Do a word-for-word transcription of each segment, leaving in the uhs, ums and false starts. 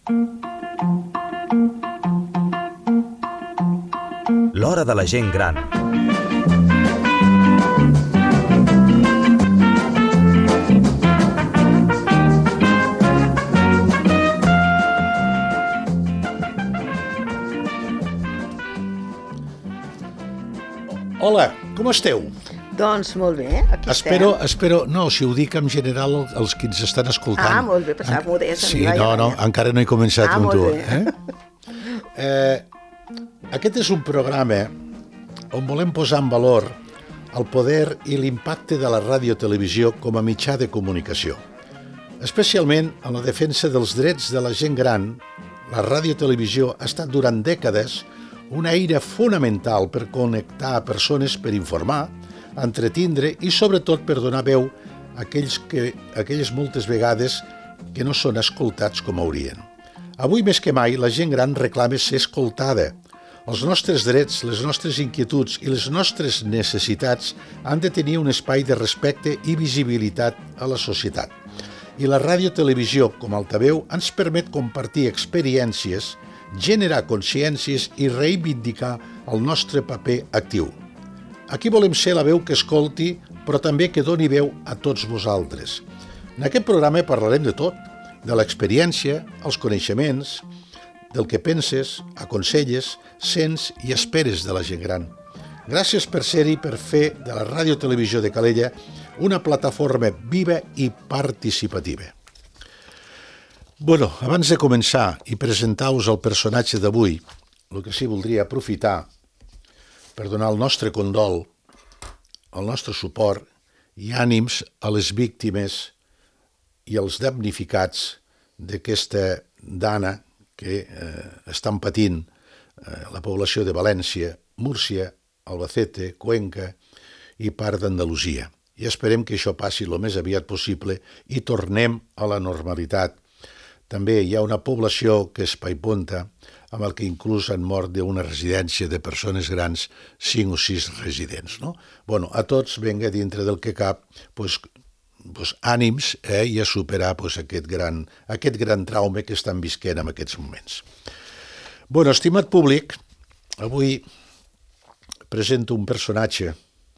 L'hora de la gent gran. Hola, com esteu? Doncs molt bé, aquí espero, estem. Espero, no, si ho dic en general els que ens estan escoltant. Ah, molt bé, pensava que m'ho deies a mi. Sí, no, no, encara no he començat ah, amb tu. Eh? Eh, aquest és un programa on volem posar en valor el poder i l'impacte de la ràdio-televisió com a mitjà de comunicació. Especialment en la defensa dels drets de la gent gran, la ràdio-televisió ha estat durant dècades una eina fonamental per connectar persones, per informar, entretindre i sobretot per donar veu a aquells que, aquelles moltes vegades que no són escoltats com haurien. Avui més que mai la gent gran reclama ser escoltada. Els nostres drets, les nostres inquietuds i les nostres necessitats han de tenir un espai de respecte i visibilitat a la societat. I la ràdio-televisió, com a altaveu, ens permet compartir experiències, generar consciències i reivindicar el nostre paper actiu. Aquí volem ser la veu que escolti, però també que doni veu a tots vosaltres. En aquest programa parlarem de tot, de l'experiència, els coneixements, del que penses, aconselles, sents i esperes de la gent gran. Gràcies per ser-hi, per fer de la ràdio-televisió de Calella una plataforma viva i participativa. Bueno, abans de començar i presentar-vos el personatge d'avui, el que sí voldria aprofitar per donar el nostre condol, el nostre suport i ànims a les víctimes i als damnificats d'aquesta dana que eh, estan patint eh, la població de València, Múrcia, Albacete, Cuenca i part d'Andalusia. I esperem que això passi el més aviat possible i tornem a la normalitat. També hi ha una població que es paiponta, amb el que inclús han mort d'una residència de persones grans, cinc o sis residents. No? Bueno, a tots, venga, dintre del que cap, pues, pues, ànims eh, i a superar pues, aquest, gran, aquest gran trauma que estan visquent en aquests moments. Bueno, estimat públic, avui presento un personatge,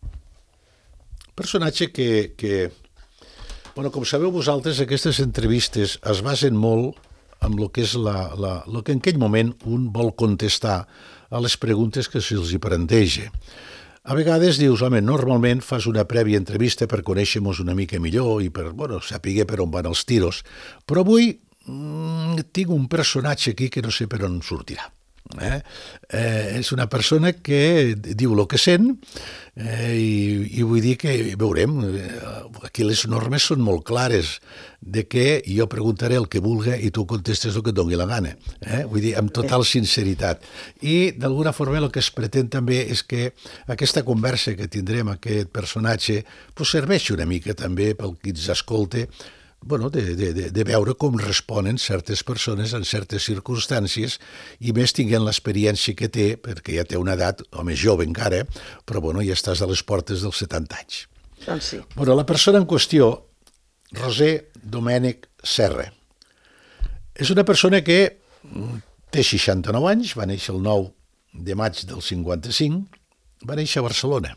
personatge que... que Bueno, com sabeu vosaltres, aquestes entrevistes es basen molt en el que és la, la, el que en aquell moment un vol contestar a les preguntes que se'ls hi planteja. A vegades dius, home, normalment fas una prèvia entrevista per conèixer-nos una mica millor i per, bueno, saber per on van els tiros, però avui mmm, tinc un personatge aquí que no sé per on sortirà. Eh? Eh, és una persona que diu el que sent eh, i, i vull dir que veurem, aquí les normes són molt clares de que jo preguntaré el que vulgui i tu contestes el que et doni la gana, eh? Vull dir, amb total sinceritat. I d'alguna forma el que es pretén també és que aquesta conversa que tindrem amb aquest personatge pues, serveixi una mica també pel qui ens escolta, bueno, de, de, de veure com responen certes persones en certes circumstàncies i més tinguent l'experiència que té, perquè ja té una edat, home, jove encara, però bueno, ja estàs a les portes dels setanta anys. Doncs sí. Bueno, la persona en qüestió, Roser Domènech Serra, és una persona que té seixanta-nou anys, va néixer el nou de maig del cinquanta-cinc, va néixer a Barcelona,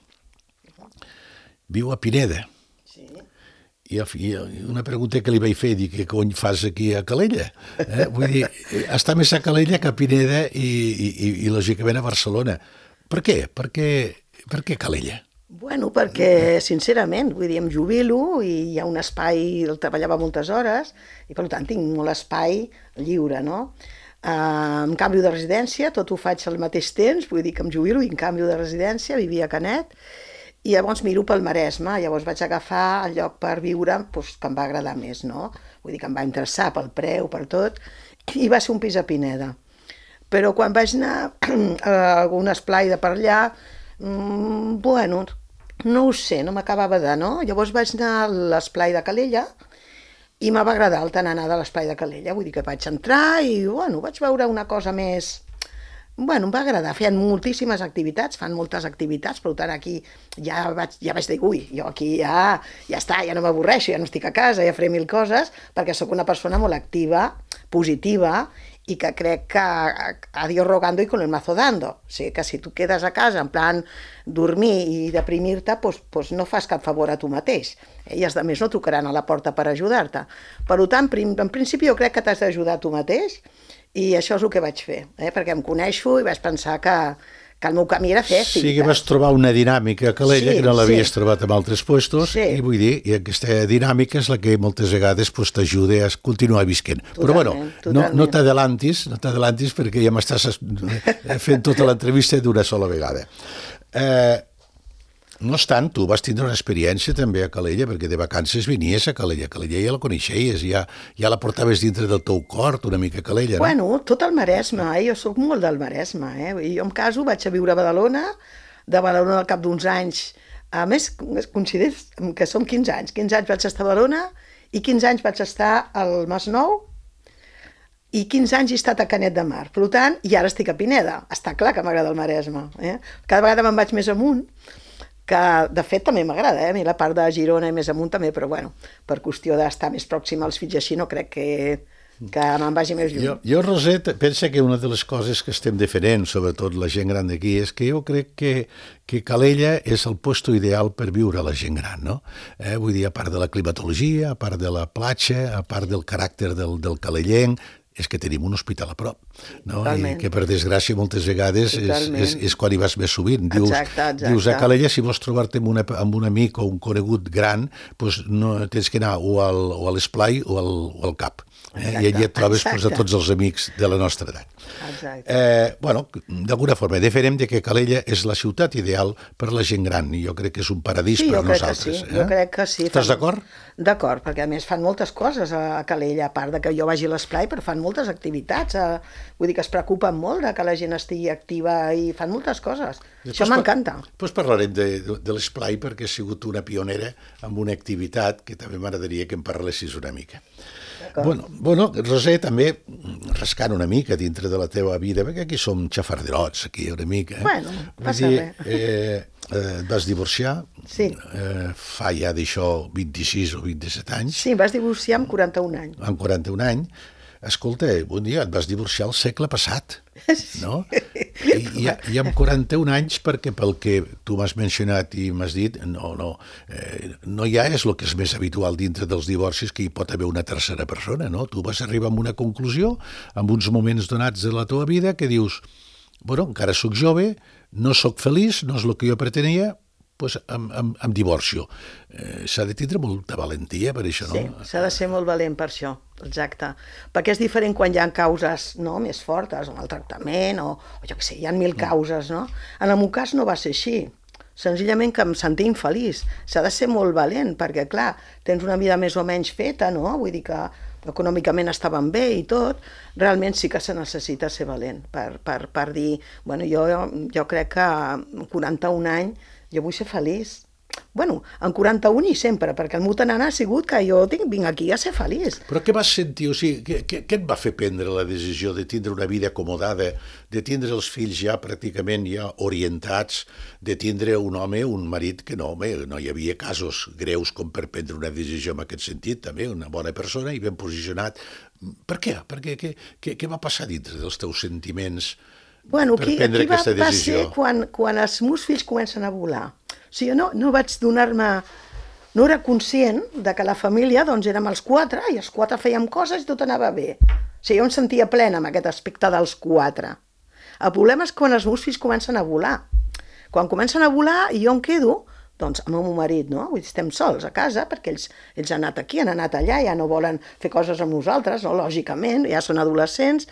viu a Pineda. I una pregunta que li vaig fer, dic, què cony fas aquí a Calella? Eh? Vull dir, està més a Calella que a Pineda i, i, i lògicament a Barcelona. Per què? Per què, per què Calella? Bueno, perquè, sincerament, vull dir, em jubilo i hi ha un espai, el treballava moltes hores i per tant tinc molt espai lliure, no? Uh, em canvio de residència, tot ho faig al mateix temps, vull dir que em jubilo i em canvio de residència, vivia a Canet, i llavors miro pel Maresme, llavors vaig agafar el lloc per viure doncs, que em va agradar més, no? Vull dir que em va interessar pel preu, per tot, i va ser un pis a Pineda. Però quan vaig anar a algun esplai de per allà, mmm, bueno, no ho sé, no m'acabava de, no? Llavors vaig anar a l'esplai de Calella i m'ha agradar el tant anar de l'esplai de Calella, vull dir que vaig entrar i, bueno, vaig veure una cosa més... Bueno, em va agradar, feien moltíssimes activitats, fan moltes activitats, per tant aquí ja vaig, ja vaig dir, ui, jo aquí ja, ja està, ja no m'avorreixo, ja no estic a casa, ja faré mil coses, perquè sóc una persona molt activa, positiva, i que crec que a Dios rogando y con el mazo dando. O sigui, que si tu quedes a casa en plan dormir i deprimir-te, doncs, doncs no fas cap favor a tu mateix. I els altres no trucaran a la porta per ajudar-te. Per tant, en principi jo crec que t'has d'ajudar tu mateix, i això és el que vaig fer, eh? Perquè em coneixo i vaig pensar que, que el meu camí era fer activitats. Sí que vas trobar una dinàmica a Calella sí, que no l'havies sí. trobat en altres puestos, sí. i vull dir, i aquesta dinàmica és la que moltes vegades pues, t'ajuda a continuar visquent. Totalment, Però bueno, totalment. no, no t'adelantis, no t'adelantis perquè ja m'estàs fent tota l'entrevista d'una sola vegada. Eh, No obstant, tu vas tindre una experiència també a Calella, perquè de vacances vinies a Calella. Calella ja la coneixeies, ja, ja la portaves dintre del teu cor, una mica a Calella, no? Bueno, tot el Maresme, eh? Jo sóc molt del Maresme, eh? I jo em caso, vaig a viure a Badalona, de Badalona al cap d'uns anys, a més, consideres que som quinze anys, quinze anys vaig estar a Badalona i quinze anys vaig estar al Masnou i quinze anys he estat a Canet de Mar. Per tant, i ara estic a Pineda. Està clar que m'agrada el Maresme, eh? Cada vegada me'n vaig més amunt, que de fet també m'agrada, eh? A mi la part de Girona i més amunt també, però bueno, per qüestió d'estar més pròxim als fills així no crec que, que me'n vagi més lluny. Jo, jo, Roset, pensa que una de les coses que estem defendent, sobretot la gent gran d'aquí, és que jo crec que, que Calella és el lloc ideal per viure a la gent gran, no? Eh, vull dir, a part de la climatologia, a part de la platja, a part del caràcter del, del calellenc, és que tenim un hospital a prop, no? I que per desgràcia moltes vegades és, és, és quan hi vas més sovint. Dius, exacte, exacte. dius a Calella, si vols trobar-te amb, una, amb un amic o un conegut gran, doncs no, tens que anar o, al, o a l'esplai o al, o al cap. Eh? I allà et trobes pues, a tots els amics de la nostra edat. Eh, bueno, d'alguna forma, deferem de que Calella és la ciutat ideal per a la gent gran, i jo crec que és un paradís sí, per a nosaltres. Sí, eh? Jo crec que sí. Estàs d'acord? D'acord, perquè a més fan moltes coses a Calella, a part de que jo vagi a l'esplai, però fan moltes activitats, eh? Vull dir que es preocupen molt de que la gent estigui activa i fan moltes coses. Després això m'encanta. Després parlarem de, de, de l'esplai perquè has sigut una pionera amb una activitat que també m'agradaria que em parlessis una mica. Bueno, bueno, Roser, també rascant una mica dintre de la teva vida, perquè aquí som xafarderots, aquí una mica. Eh? Bueno, passa res. Eh, eh, et vas divorciar, sí. eh, fa ja d'això vint-i-sis o vint-i-set anys. Sí, vas divorciar amb quaranta-un anys. Amb quaranta-un anys. Escolta, un dia et vas divorciar al segle passat, no? I, i, i amb quaranta-un anys, perquè pel que tu m'has mencionat i m'has dit, no, no, eh, no ja és el que és més habitual dintre dels divorcis que hi pot haver una tercera persona, no? Tu vas arribar a una conclusió, en uns moments donats de la teva vida, que dius, bueno, encara sóc jove, no sóc feliç, no és el que jo pretenia, doncs em, em, em divorcio. Eh, s'ha de tindre molta valentia per això, no? Sí, s'ha de ser molt valent per això, exacte. Perquè és diferent quan hi ha causes no, més fortes, o maltractament, o, o jo què sé, hi ha mil causes, no? En el meu cas no va ser així. Senzillament que em sentia infeliç. S'ha de ser molt valent, perquè, clar, tens una vida més o menys feta, no? Vull dir que econòmicament estaven bé i tot, realment sí que se necessita ser valent per, per, per dir, bueno, jo, jo crec que amb quaranta-un anys jo vull ser feliç. Bueno, en quaranta-un i sempre, perquè el meu tanant ha sigut que jo tinc, vinc aquí a ser feliç. Però què vas sentir? O sigui, què, què, què et va fer prendre la decisió de tindre una vida acomodada, de tindre els fills ja pràcticament ja orientats, de tindre un home, un marit que no, home, no hi havia casos greus com per prendre una decisió en aquest sentit, també, una bona persona i ben posicionat. Per què? Per què? Què, què, què va passar dintre dels teus sentiments bueno, per aquí, prendre aquí va, aquesta decisió? Va ser quan, quan els meus fills comencen a volar. O sigui, no, no vaig donar-me... No era conscient de que la família, doncs, érem els quatre, i els quatre fèiem coses i tot anava bé. O sigui, jo em sentia plena amb aquest aspecte dels quatre. El problema és quan els meus fills comencen a volar. Quan comencen a volar i jo em quedo, doncs, amb el meu marit, no? Vull dir, estem sols a casa, perquè ells, ells han anat aquí, han anat allà, ja no volen fer coses amb nosaltres, no? Lògicament, ja són adolescents,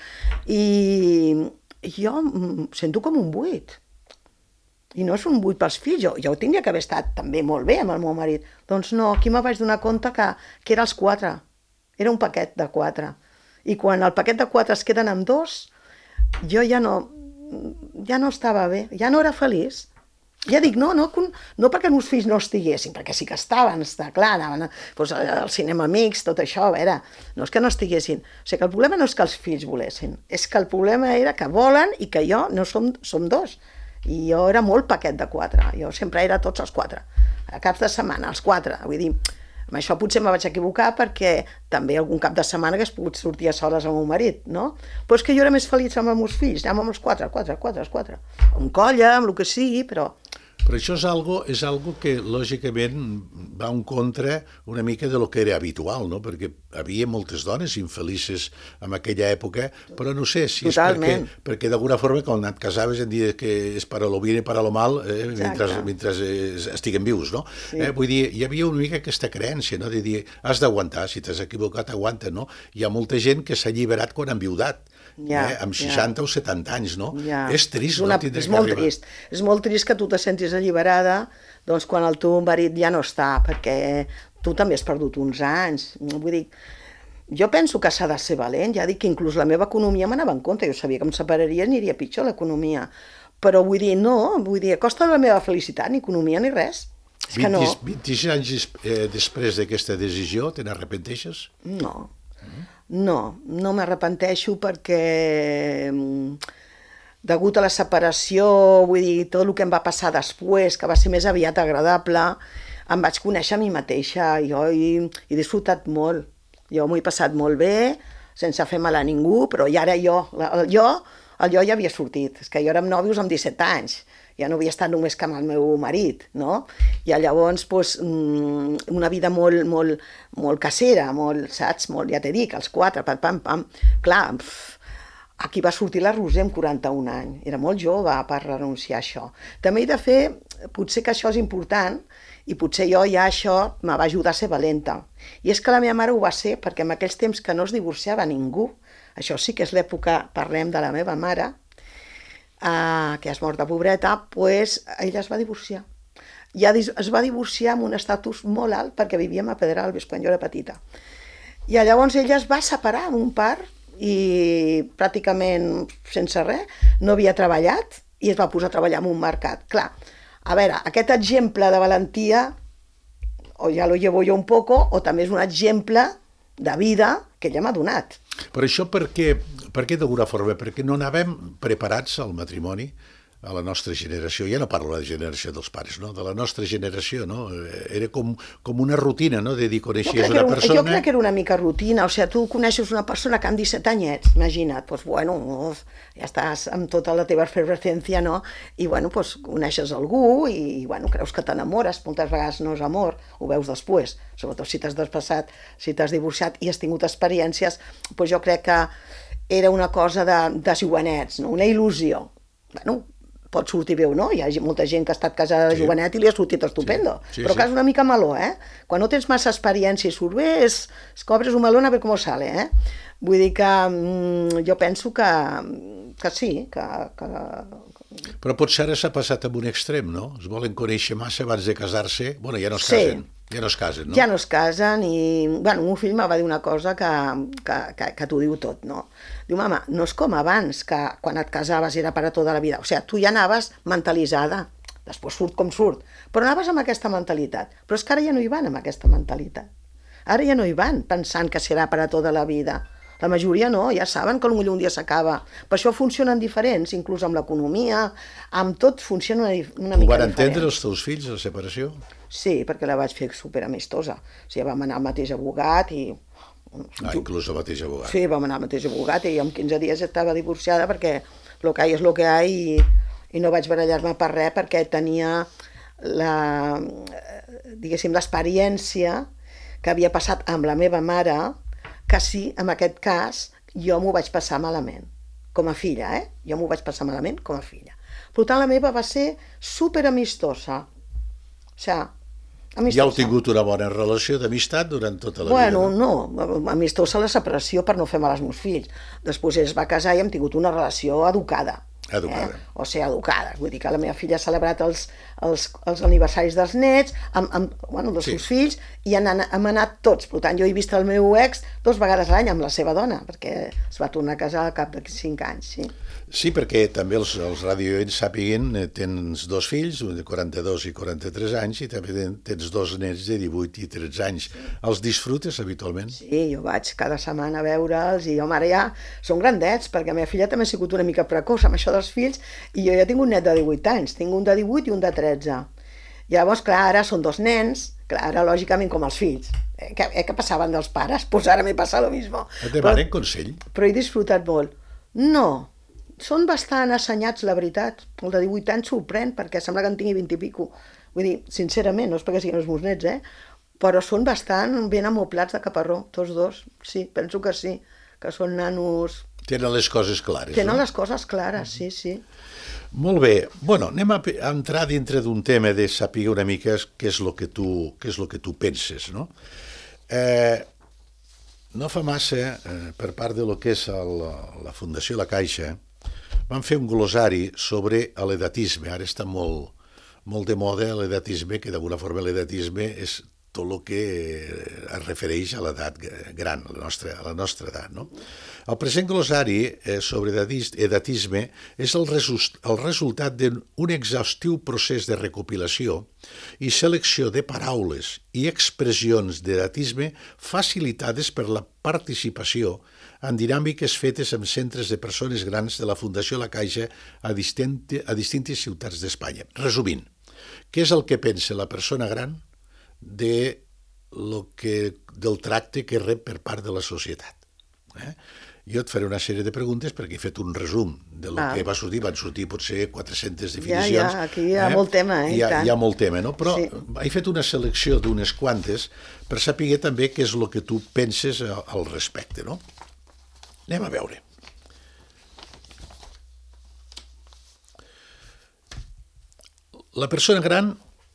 i jo sento com un buit. I no és un buit pels fills, jo, jo tindria que haver estat també molt bé amb el meu marit. Doncs no, aquí me vaig donar compte que, que era els quatre, era un paquet de quatre. I quan el paquet de quatre es queden amb dos, jo ja no, ja no estava bé, ja no era feliç. Ja dic, no, no, no perquè els meus fills no estiguessin, perquè sí que estaven, està clar, anaven a, doncs, al cinema amics, tot això, a veure, no és que no estiguessin. O sigui que el problema no és que els fills volessin, és que el problema era que volen i que jo no som, som dos. I jo era molt paquet de quatre, jo sempre era tots els quatre, a caps de setmana, els quatre, vull dir, amb això potser me vaig equivocar perquè també algun cap de setmana hagués pogut sortir a soles amb el meu marit, no? Però és que jo era més feliç amb els meus fills, anàvem amb els quatre, quatre, quatre, els quatre, amb colla, amb el que sigui, però... Però això és algo, és algo que, lògicament, va en contra una mica de lo que era habitual, no? Perquè havia moltes dones infelices en aquella època, però no sé si és Totalment. perquè, perquè d'alguna forma, quan et casaves, en dir que és para lo bien i para lo mal, eh, mentre, mentre estiguen vius, no? Sí. Eh, vull dir, hi havia una mica aquesta creença, no? De dir, has d'aguantar, si t'has equivocat, aguanta, no? Hi ha molta gent que s'ha alliberat quan han viudat. Ja, eh, amb seixanta ja. o setanta anys, no? Ja. És trist, és una, no? És molt arribar. trist. És molt trist que tu te sentis alliberada doncs, quan el teu marit ja no està, perquè tu també has perdut uns anys. Vull dir, jo penso que s'ha de ser valent, ja dic que inclús la meva economia m'anava en compte, jo sabia que em separaria i aniria pitjor l'economia, però vull dir, no, vull dir, a costa de la meva felicitat, ni economia ni res. És que no. vint-i-sis anys eh, després d'aquesta decisió, te n'arrepenteixes? No. No, no m'arrepenteixo perquè degut a la separació, vull dir, tot el que em va passar després, que va ser més aviat agradable, em vaig conèixer a mi mateixa, jo he, he disfrutat molt, jo m'ho he passat molt bé, sense fer mal a ningú, però i ara jo, el jo, el jo ja havia sortit, és que jo érem nòvios amb disset anys, ja no havia estat només que amb el meu marit, no? I llavors, doncs, una vida molt, molt, molt casera, molt, saps? Molt, ja t'he dit, els quatre, pam, pam, pam. Clar, pff, aquí va sortir la Roser amb quaranta-un anys, era molt jove per renunciar a això. També he de fer, potser que això és important, i potser jo ja això me va ajudar a ser valenta. I és que la meva mare ho va ser, perquè en aquells temps que no es divorciava ningú, això sí que és l'època, parlem de la meva mare, Uh, que és morta pobreta, pues, ella es va divorciar. Ja es va divorciar amb un estatus molt alt perquè vivíem a Pedralbes quan jo era petita. I llavors ella es va separar amb un par i pràcticament sense res, no havia treballat i es va posar a treballar en un mercat. Clar, a veure, aquest exemple de valentia o ja lo llevo jo un poco o també és un exemple de vida que ella m'ha donat. Per això, per què, per què d'alguna forma? Perquè no anàvem preparats al matrimoni, a la nostra generació, ja no parlo de la generació dels pares, no? De la nostra generació, no? Era com, com una rutina, no? De dir, coneixies una un, persona... Jo crec que era una mica rutina, o sigui, tu coneixes una persona que amb disset anyets, imagina't, doncs, bueno, ja estàs amb tota la teva efervescència, no? I, bueno, doncs, coneixes algú i, bueno, creus que t'enamores, moltes vegades no és amor, ho veus després, sobretot si t'has despassat, si t'has divorciat i has tingut experiències, doncs jo crec que era una cosa de, de jovenets, no? Una il·lusió. Bueno, pot sortir bé o no, hi ha molta gent que ha estat casada de sí. jovenet i li ha sortit estupendo, sí, sí, però que és una mica meló, eh? Quan no tens massa experiència i surt bé, és, es cobres un meló a veure com sale, eh? Vull dir que mm, jo penso que, que sí, que, que... Però potser ara s'ha passat amb un extrem, no? Es volen conèixer massa abans de casar-se, bueno, ja no es sí. casen. Ja no es casen, no? Ja no es casen i... Bueno, un fill me va dir una cosa que, que, que, que t'ho diu tot, no? Diu, mama, no és com abans, que quan et casaves era per a tota la vida. O sigui, tu ja anaves mentalitzada, després surt com surt, però anaves amb aquesta mentalitat. Però és que ara ja no hi van amb aquesta mentalitat. Ara ja no hi van pensant que serà per a tota la vida. La majoria no, ja saben que potser un dia s'acaba. Per això funcionen diferents, inclús amb l'economia, amb tot funciona una, una mica diferent. Ho van entendre els teus fills, la separació? Sí, perquè la vaig fer superamistosa. O sigui, vam anar al mateix abogat i... Ah, inclús el mateix abogat. Sí, vam anar al mateix abogat i en quinze dies estava divorciada perquè lo que hi és lo que hi i, i no vaig barallar-me per res perquè tenia la, diguéssim, l'experiència que havia passat amb la meva mare, que sí, en aquest cas, jo m'ho vaig passar malament, com a filla, eh? Jo m'ho vaig passar malament com a filla. Per tant, la meva va ser superamistosa. O sigui, amistosa. Ja heu tingut una bona relació d'amistat durant tota la bueno, vida? Bueno, no, amistosa la separació per no fer mal als meus fills. Després ell es va casar i hem tingut una relació educada. Educada. Eh? O sigui, educada. Vull dir que la meva filla ha celebrat els, els, els aniversaris dels nets, amb, amb, bueno, dels Sí. seus fills, i han, anat- hem anat tots. Per tant, jo he vist el meu ex dos vegades a l'any amb la seva dona, perquè es va tornar a casar al cap de cinc anys, sí. Sí, perquè també els, els radioents sàpiguen, eh, tens dos fills, un de quaranta-dos i quaranta-tres anys, i també ten- tens dos nens de divuit i tretze anys. Els disfrutes habitualment? Sí, jo vaig cada setmana a veure'ls i home, ara ja són grandets, perquè la meva filla també ha sigut una mica precoç amb això dels fills, i jo ja tinc un net de divuit anys, tinc un de divuit i un de tretze. Llavors, clar, ara són dos nens, clar, ara lògicament com els fills, eh, que, eh, que passaven dels pares, doncs ara m'he passat lo mismo. Et demanen consell? Però he disfrutat molt. No, són bastant assenyats, la veritat. El de divuit anys sorprèn, perquè sembla que en tingui vint i pico. Vull dir, sincerament, no és perquè siguin els meus nets, eh? Però són bastant ben amoblats de caparró, tots dos. Sí, penso que sí, que són nanos... Tenen les coses clares, Tenen no? les coses clares, sí, sí. Molt bé. Bueno, anem a, pe- a entrar dintre d'un tema de saber una mica què és el que tu, què és el que tu penses, no? Eh, no fa massa, eh, per part de lo que és el, la Fundació La Caixa, van fer un glossari sobre l'edatisme. Ara està molt, molt de moda l'edatisme, que d'alguna forma l'edatisme és tot el que es refereix a l'edat gran, a la nostra, a la nostra edat, no? El present glossari eh, sobre edatis- edatisme és el, resus, el resultat d'un exhaustiu procés de recopilació i selecció de paraules i expressions d'edatisme facilitades per la participació en dinàmiques fetes en centres de persones grans de la Fundació La Caixa a, distinti, a distintes ciutats d'Espanya. Resumint, què és el que pensa la persona gran de lo que, del tracte que rep per part de la societat? Eh? Jo et faré una sèrie de preguntes perquè he fet un resum del Ah. que va sortir, van sortir potser quatre-centes Ja, definicions. ja, aquí hi ha molt tema, eh, i Hi ha, tant. hi ha molt tema, no? Però Sí. he fet una selecció d'unes quantes per saber també què és el que tu penses al al respecte, no? Anem a veure. La persona gran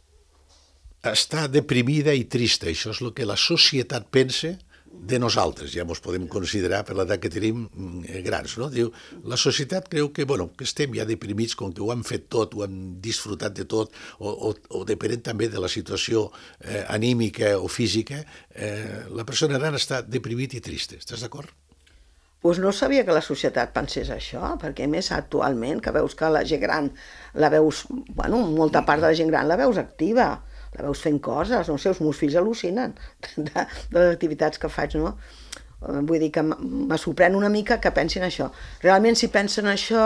està deprimida i trista. Això és el que la societat pensa de nosaltres. Ja ens podem considerar, per l'edat que tenim, grans, no? Diu, la societat creu que, bueno, que estem ja deprimits, com que ho han fet tot, ho han disfrutat de tot, o, o, o depenent també de la situació eh, anímica o física, eh, la persona gran està deprimit i trista. Estàs d'acord? Doncs no sabia que la societat pensés això, perquè a més actualment que veus que la gent gran la veus, bueno, molta part de la gent gran la veus activa, la veus fent coses, no sé, els meus fills al·lucinen de, de les activitats que faig, no? Vull dir que me sorprèn una mica que pensin això. Realment si pensen això,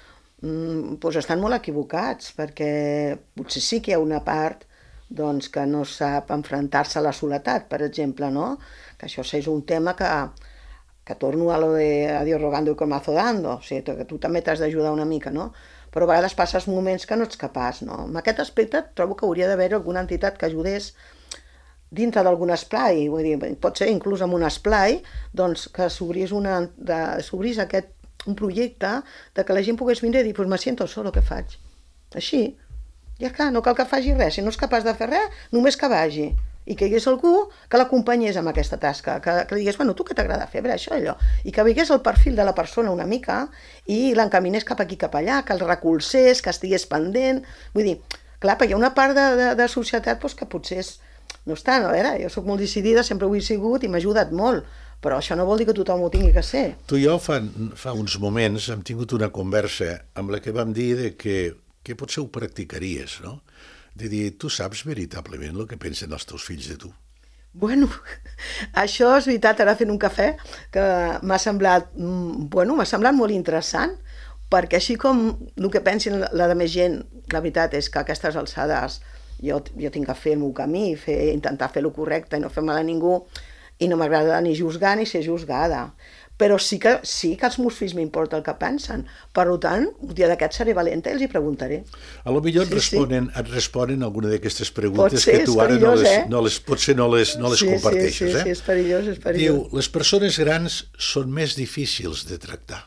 doncs estan molt equivocats, perquè potser sí que hi ha una part doncs, que no sap enfrontar-se a la soledat, per exemple, no? Que això és un tema que que torno a lo de a Dios rogando y con mazo dando, o sigui, que tu també t'has d'ajudar una mica, no? Però a vegades passes moments que no ets capaç, no? En aquest aspecte trobo que hauria d'haver alguna entitat que ajudés dintre d'algun esplai, vull dir, pot ser inclús amb un esplai, doncs que s'obrís una, de, s'obrís aquest, un projecte de que la gent pogués vindre i dir, pues me siento solo, què faig? Així, ja clar, no cal que faci res, si no és capaç de fer res, només que vagi. I que hi hagués algú que l'acompanyés amb aquesta tasca, que, que li digués, bueno, tu què t'agrada fer, veure això, allò, i que veiés el perfil de la persona una mica i l'encaminés cap aquí, cap allà, que el recolzés, que estigués pendent, vull dir, clar, perquè hi ha una part de, de, de societat doncs, que potser és, no està, no, a veure, jo sóc molt decidida, sempre ho he sigut i m'ha ajudat molt, però això no vol dir que tothom ho tingui que ser. Tu i jo fa, fa uns moments hem tingut una conversa amb la que vam dir de que, que potser ho practicaries, no? De dir, tu saps veritablement el que pensen els teus fills de tu? Bueno, això és veritat, ara fent un cafè, que m'ha semblat, bueno, m'ha semblat molt interessant, perquè així com el que pensin la de més gent, la veritat és que a aquestes alçades jo, jo tinc que fer el meu camí, fer, intentar fer el correcte i no fer mal a ningú, i no m'agrada ni juzgar ni ser juzgada. Però sí que, sí que als meus fills m'importa el que pensen. Per tant, un dia d'aquest seré valenta i els hi preguntaré. A lo millor Sí, et responen, sí. et responen alguna d'aquestes preguntes Pot ser, que tu és ara no les, perillós, eh? no les, potser no les, no les sí, comparteixes. Sí, sí, eh? sí, és perillós, és perillós. Diu, les persones grans són més difícils de tractar.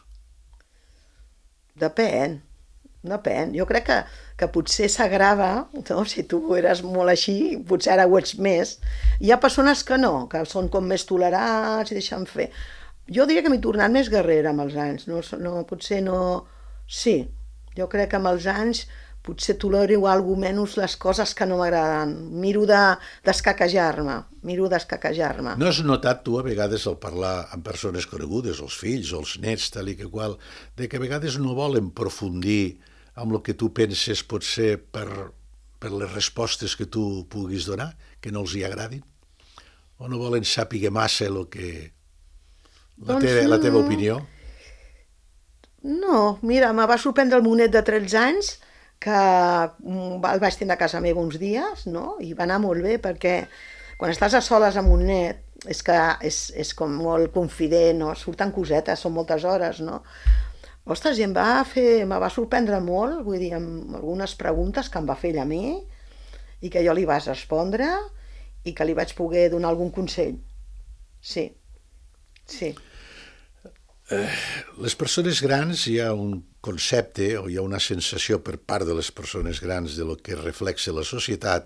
Depèn, depèn. Jo crec que, que potser s'agrava, no? Si tu eres molt així, potser ara ho ets més. Hi ha persones que no, que són com més tolerants i deixen fer. Jo diria que m'he tornat més guerrera amb els anys, no, no, potser no... Sí, Jo crec que amb els anys potser tolero alguna menys les coses que no m'agraden. Miro de, d'escaquejar-me, miro d'escaquejar-me. No has notat tu a vegades al parlar amb persones conegudes, els fills o els nets, tal i que qual, de que a vegades no volen profundir amb el que tu penses potser per, per les respostes que tu puguis donar, que no els hi agradin? O no volen sàpiga massa el que... La, Doncs, teva, la teva opinió? No, mira, me va sorprendre el monet de tretze anys, que mm, el vaig tenir a casa meva uns dies, no? I va anar molt bé, perquè quan estàs a soles amb un net, és que és, és com molt confident, no? Surten cosetes, són moltes hores, no? Ostres, i em va fer, me va sorprendre molt, vull dir, amb algunes preguntes que em va fer ell a mi, i que jo li vaig respondre, i que li vaig poder donar algun consell. Sí, sí. Les persones grans, hi ha un concepte o hi ha una sensació per part de les persones grans de lo que reflexa la societat,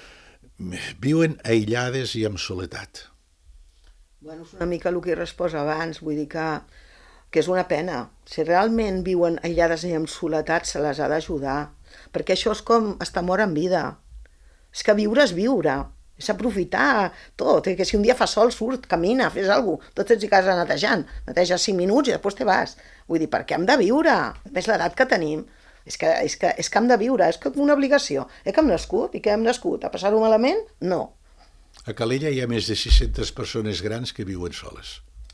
viuen aïllades i amb soledat. Bueno, és una mica el que he respost abans, vull dir que, que és una pena. Si realment viuen aïllades i amb soledat, se les ha d'ajudar, perquè això és com estar mort en vida. És que viure és viure. És aprofitar tot, que si un dia fa sol, surt, camina, fes alguna cosa, tots ets a casa netejant, neteges cinc minuts i després te vas. Vull dir, perquè hem de viure, és l'edat que tenim, és que, és, que, és que hem de viure, és que una obligació. Eh que hem nascut? I que hem nascut? A passar-ho malament? No. A Calella hi ha més de sis-centes persones grans que viuen soles.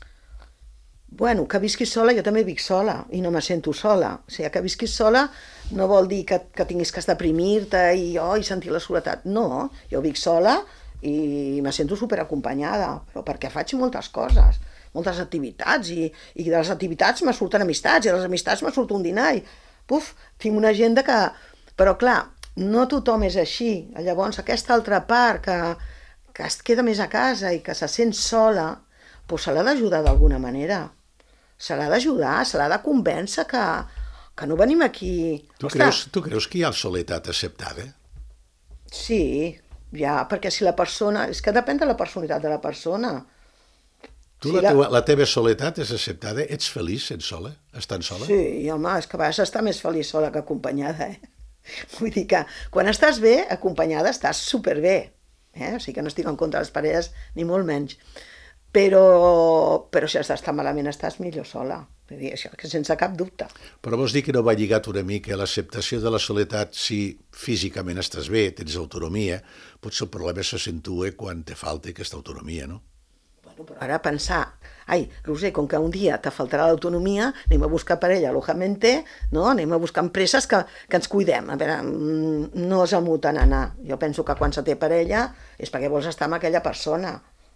Bueno, que visquis sola, jo també vic sola, i no me sento sola. O sigui, que visquis sola no vol dir que, que tinguis que deprimir-te i, oh, i sentir la soledat. No, jo vic sola i me sento superacompanyada, però perquè faig moltes coses, moltes activitats, i, i de les activitats me surten amistats, i de les amistats me surt un dinar, i puf, tinc una agenda que... Però clar, no tothom és així. Llavors, aquesta altra part que, que es queda més a casa i que se sent sola, doncs se l'ha d'ajudar d'alguna manera. Se l'ha d'ajudar, se l'ha de convèncer que, que no venim aquí... Tu creus, tu creus que hi ha soledat acceptada? Sí, ja, perquè si la persona... És que depèn de la personalitat de la persona. Tu, Sí, la, la- teua, la teva soledat és acceptada? Ets feliç sent sola? Estant sola? Sí, home, és que a vegades està més feliç sola que acompanyada, eh? Vull dir que quan estàs bé, acompanyada, estàs superbé. Eh? O sigui que no estic en contra de les parelles, ni molt menys. Però, però si estàs tan malament, estàs millor sola. Vull dir, això que sense cap dubte. Però vols dir que no va lligat una mica a l'acceptació de la soledat si físicament estàs bé, tens autonomia, potser el problema s'accentua quan te falta aquesta autonomia, no? Bueno, però ara pensar, ai, Roser, com que un dia te faltarà l'autonomia, anem a buscar parella alojamente, no? Anem a buscar empreses que, que ens cuidem. A veure, mm, no és el mutant anar. Jo penso que quan se té parella és perquè vols estar amb aquella persona.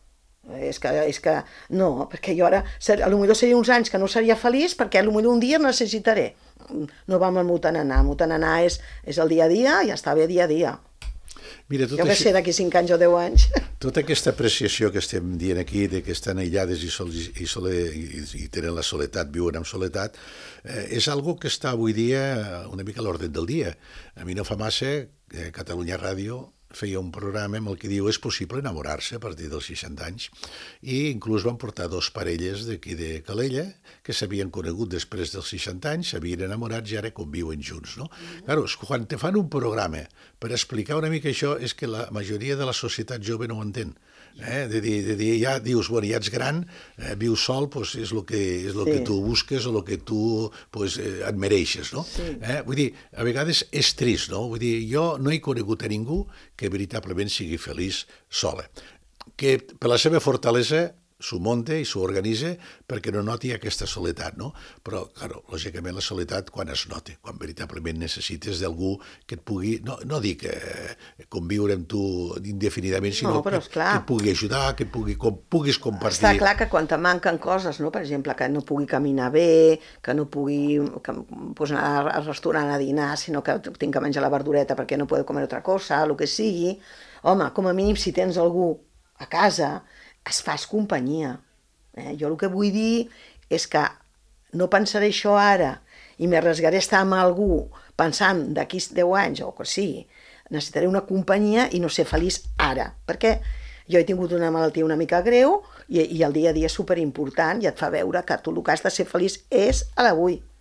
És que, és que no, perquè jo ara, ser- a lo millor seria uns anys que no seria feliç perquè a lo millor un dia necessitaré. No va amb el mutant anar. El mutant anar és, és el dia a dia i està bé dia a dia. Mira, tot Jo què això- sé, d'aquí cinc anys o deu anys. Tota aquesta apreciació que estem dient aquí, de que estan aïllades i, sol, i, sole, i, i tenen la soledat, viuen amb soledat, eh, és algo que està avui dia una mica a l'ordre del dia. A mi no fa massa, eh, Catalunya Ràdio feia un programa amb el que diu és possible enamorar-se a partir dels seixanta anys, i inclús van portar dos parelles d'aquí de Calella que s'havien conegut després dels seixanta anys, s'havien enamorat i ara conviuen junts, no? Mm-hmm. Claro, quan te fan un programa per explicar una mica això, és que la majoria de la societat jove no ho entén. Eh? De dir, de dir, ja dius, bueno, ja ets gran, eh, vius sol, pues, és el que, és lo Sí. que tu busques o el que tu pues, eh, et mereixes, no? Sí. Eh? Vull dir, a vegades és trist, no? Vull dir, jo no he conegut a ningú que veritablement sigui feliç sola. Que per la seva fortalesa s'ho munta i s'ho organitza perquè no noti aquesta soledat, no? Però, claro, lògicament la soledat quan es nota, quan veritablement necessites d'algú que et pugui, no, no dic eh, conviure amb tu indefinidament, sinó No, però que, esclar. que et pugui ajudar, que et pugui, com, puguis compartir. Està clar que quan te manquen coses, no? Per exemple, que no pugui caminar bé, que no pugui que, pues, anar al restaurant a dinar, sinó que tinc que menjar la verdureta perquè no puedo comer altra cosa, el que sigui. Home, com a mínim, si tens algú a casa, es fas companyia. Eh? Jo el que vull dir és que no pensaré això ara i m'arriscaré a estar amb algú pensant d'aquí deu anys o que sigui, necessitaré una companyia i no ser feliç ara, perquè jo he tingut una malaltia una mica greu i, i el dia a dia és superimportant i et fa veure que tu el que has de ser feliç és a l'avui.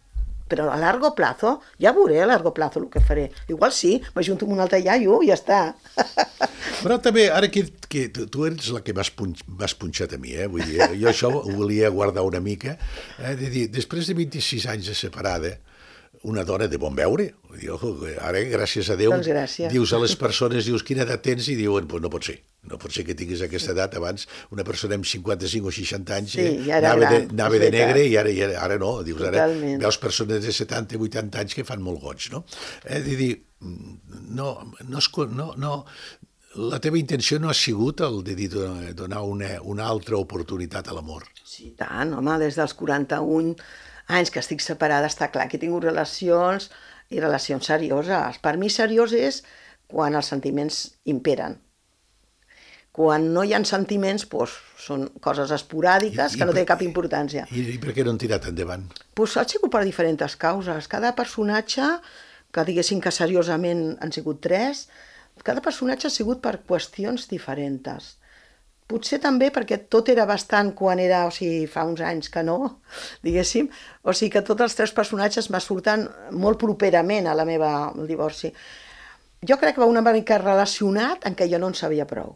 però a largo plazo, ja veuré a largo plazo el que faré. Igual sí, m'ajunto amb un altre iaio i ja està. Però també, ara que, que tu, tu eres la que m'has punx, punxat a mi, eh? Vull dir, jo això ho volia guardar una mica, eh? De dir, després de vint-i-sis anys de separada, una dona de bon veure, vull dir, ojo, ara, gràcies a Déu, doncs gràcies. Dius a les persones, dius, quina edat tens? I diuen, pues no pot ser, no pot ser que tinguis aquesta edat. Abans, una persona amb cinquanta-cinc o seixanta anys sí, eh, ja anava, gran, de, anava de negre i ara, i ara, ara no. Dius, ara totalment. veus persones de setanta, vuitanta anys que fan molt goig, no? Eh, de dir, no, no, es, no, no, la teva intenció no ha sigut el de dir, donar una, una altra oportunitat a l'amor. Sí, tant, home, des dels quaranta-un anys que estic separada, està clar que he tingut relacions i relacions serioses. Per mi seriós és quan els sentiments imperen. Quan no hi ha sentiments, doncs, són coses esporàdiques I, i que no tenen cap importància. I, I per què no han tirat endavant? Doncs ha sigut per diferents causes. Cada personatge, que diguéssim que seriosament han sigut tres, cada personatge ha sigut per qüestions diferents. Potser també perquè tot era bastant quan era, o sigui, fa uns anys que no, diguéssim, o sigui que tots els tres personatges me surten molt properament a la meva el divorci. Jo crec que va una mica relacionat en què jo no en sabia prou.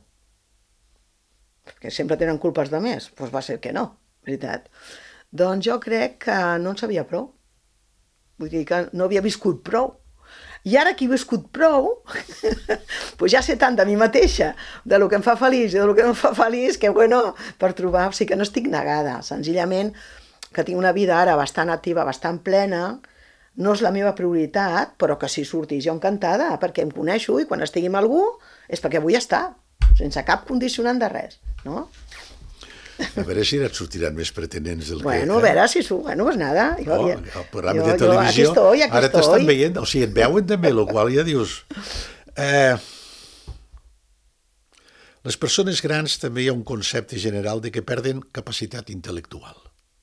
Perquè sempre tenen culpes de més, doncs va ser que no, veritat. Doncs jo crec que no en sabia prou. Vull dir que no havia viscut prou. I ara que he viscut prou, doncs ja sé tant de mi mateixa, de lo que em fa feliç i de lo que no em fa feliç, que bueno, per trobar, o sigui que no estic negada, senzillament que tinc una vida ara bastant activa, bastant plena, no és la meva prioritat, però que si sortís jo encantada, perquè em coneixo i quan estigui amb algú és perquè vull estar, sense cap condicionant de res, no? A veure si et sortiran més pretendents del bueno, que... Bueno, a veure si su... Bueno, pues nada. Jo, no, ja... el programa jo, de televisió... Jo, aquí estoy, aquí ara estoy. t'estan veient, o sigui, et veuen també, el qual ja dius... Eh, les persones grans també hi ha un concepte general de que perden capacitat intel·lectual.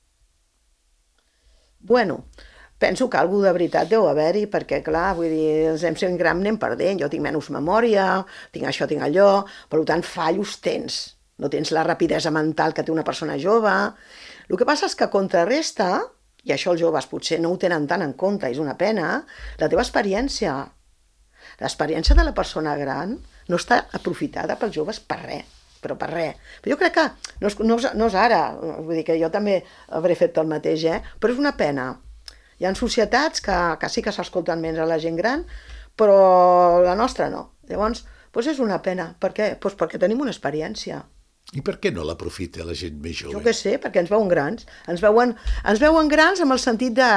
Bueno, penso que algú de veritat deu haver-hi, perquè, clar, vull dir, els hem sent gran anem perdent, jo tinc menys memòria, tinc això, tinc allò, per tant, fallos tens. No tens la rapidesa mental que té una persona jove. El que passa és que contrarresta, i això els joves potser no ho tenen tant en compte, és una pena, la teva experiència. L'experiència de la persona gran no està aprofitada pels joves per res, però per res. Però jo crec que no és, no és, no és ara, vull dir que jo també hauré fet el mateix, eh? Però és una pena. Hi ha societats que, que sí que s'escolten menys a la gent gran, però la nostra no. Llavors, doncs és una pena. Per què? Doncs perquè tenim una experiència. I per què no l'aprofita la gent més jove? Jo què sé, perquè ens veuen grans. Ens veuen, ens veuen grans amb el sentit de...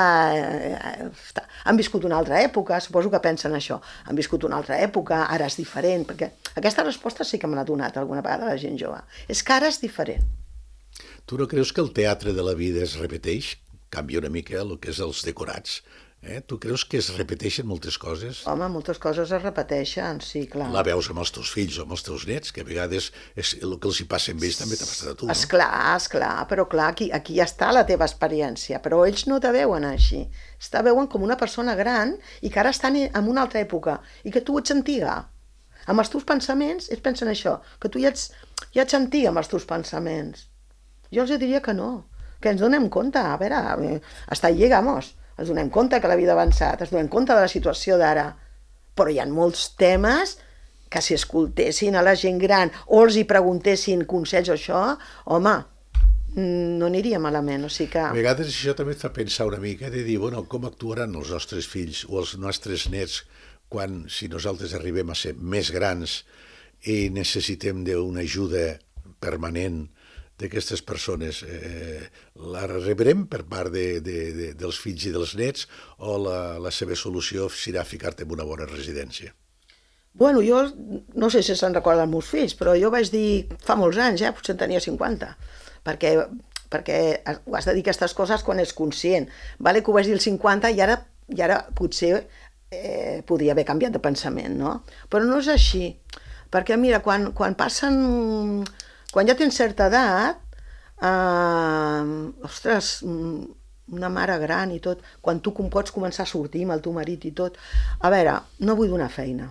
Eh, han viscut una altra època, suposo que pensen això. Han viscut una altra època, ara és diferent, perquè aquesta resposta sí que me l'ha donat alguna vegada la gent jove. És que ara és diferent. Tu no creus que el teatre de la vida es repeteix? Canvia una mica el que és els decorats. Eh? Tu creus que es repeteixen moltes coses? Home, moltes coses es repeteixen, sí, clar. La veus amb els teus fills o amb els teus nets, que a vegades és el que els hi passa amb ells també t'ha passat a tu, no? Esclar, esclar, però clar, aquí, aquí ja està la teva experiència, però ells no te veuen així. Te veuen com una persona gran i que ara estan en una altra època i que tu ets antiga. Amb els teus pensaments, ells pensen això, que tu ja ets, ja ets antiga amb els teus pensaments. Jo els diria que no, que ens donem compte, a veure, hasta ahí llegamos. Ens donem compte que la vida ha avançat, ens donem compte de la situació d'ara. Però hi ha molts temes que si escoltessin a la gent gran o els hi preguntessin consells o això, home, no aniria malament. O sigui que... A vegades això també et fa pensar una mica de dir, bueno, com actuaran els nostres fills o els nostres nets quan, si nosaltres arribem a ser més grans i necessitem d'una ajuda permanent d'aquestes persones, eh, la rebrem per part de, de, de, dels fills i dels nets o la, la seva solució serà ficar-te en una bona residència? Bueno, jo no sé si se'n recorden els meus fills, però jo vaig dir fa molts anys, eh, potser en tenia cinquanta, perquè, perquè ho has de dir aquestes coses quan ets conscient. Vale que ho vaig dir als cinquanta i ara, i ara potser eh, podria haver canviat de pensament, no? Però no és així, perquè mira, quan, quan passen... Quan ja tens certa edat, eh, ostres, una mare gran i tot, quan tu pots començar a sortir amb el teu marit i tot, a veure, no vull donar feina.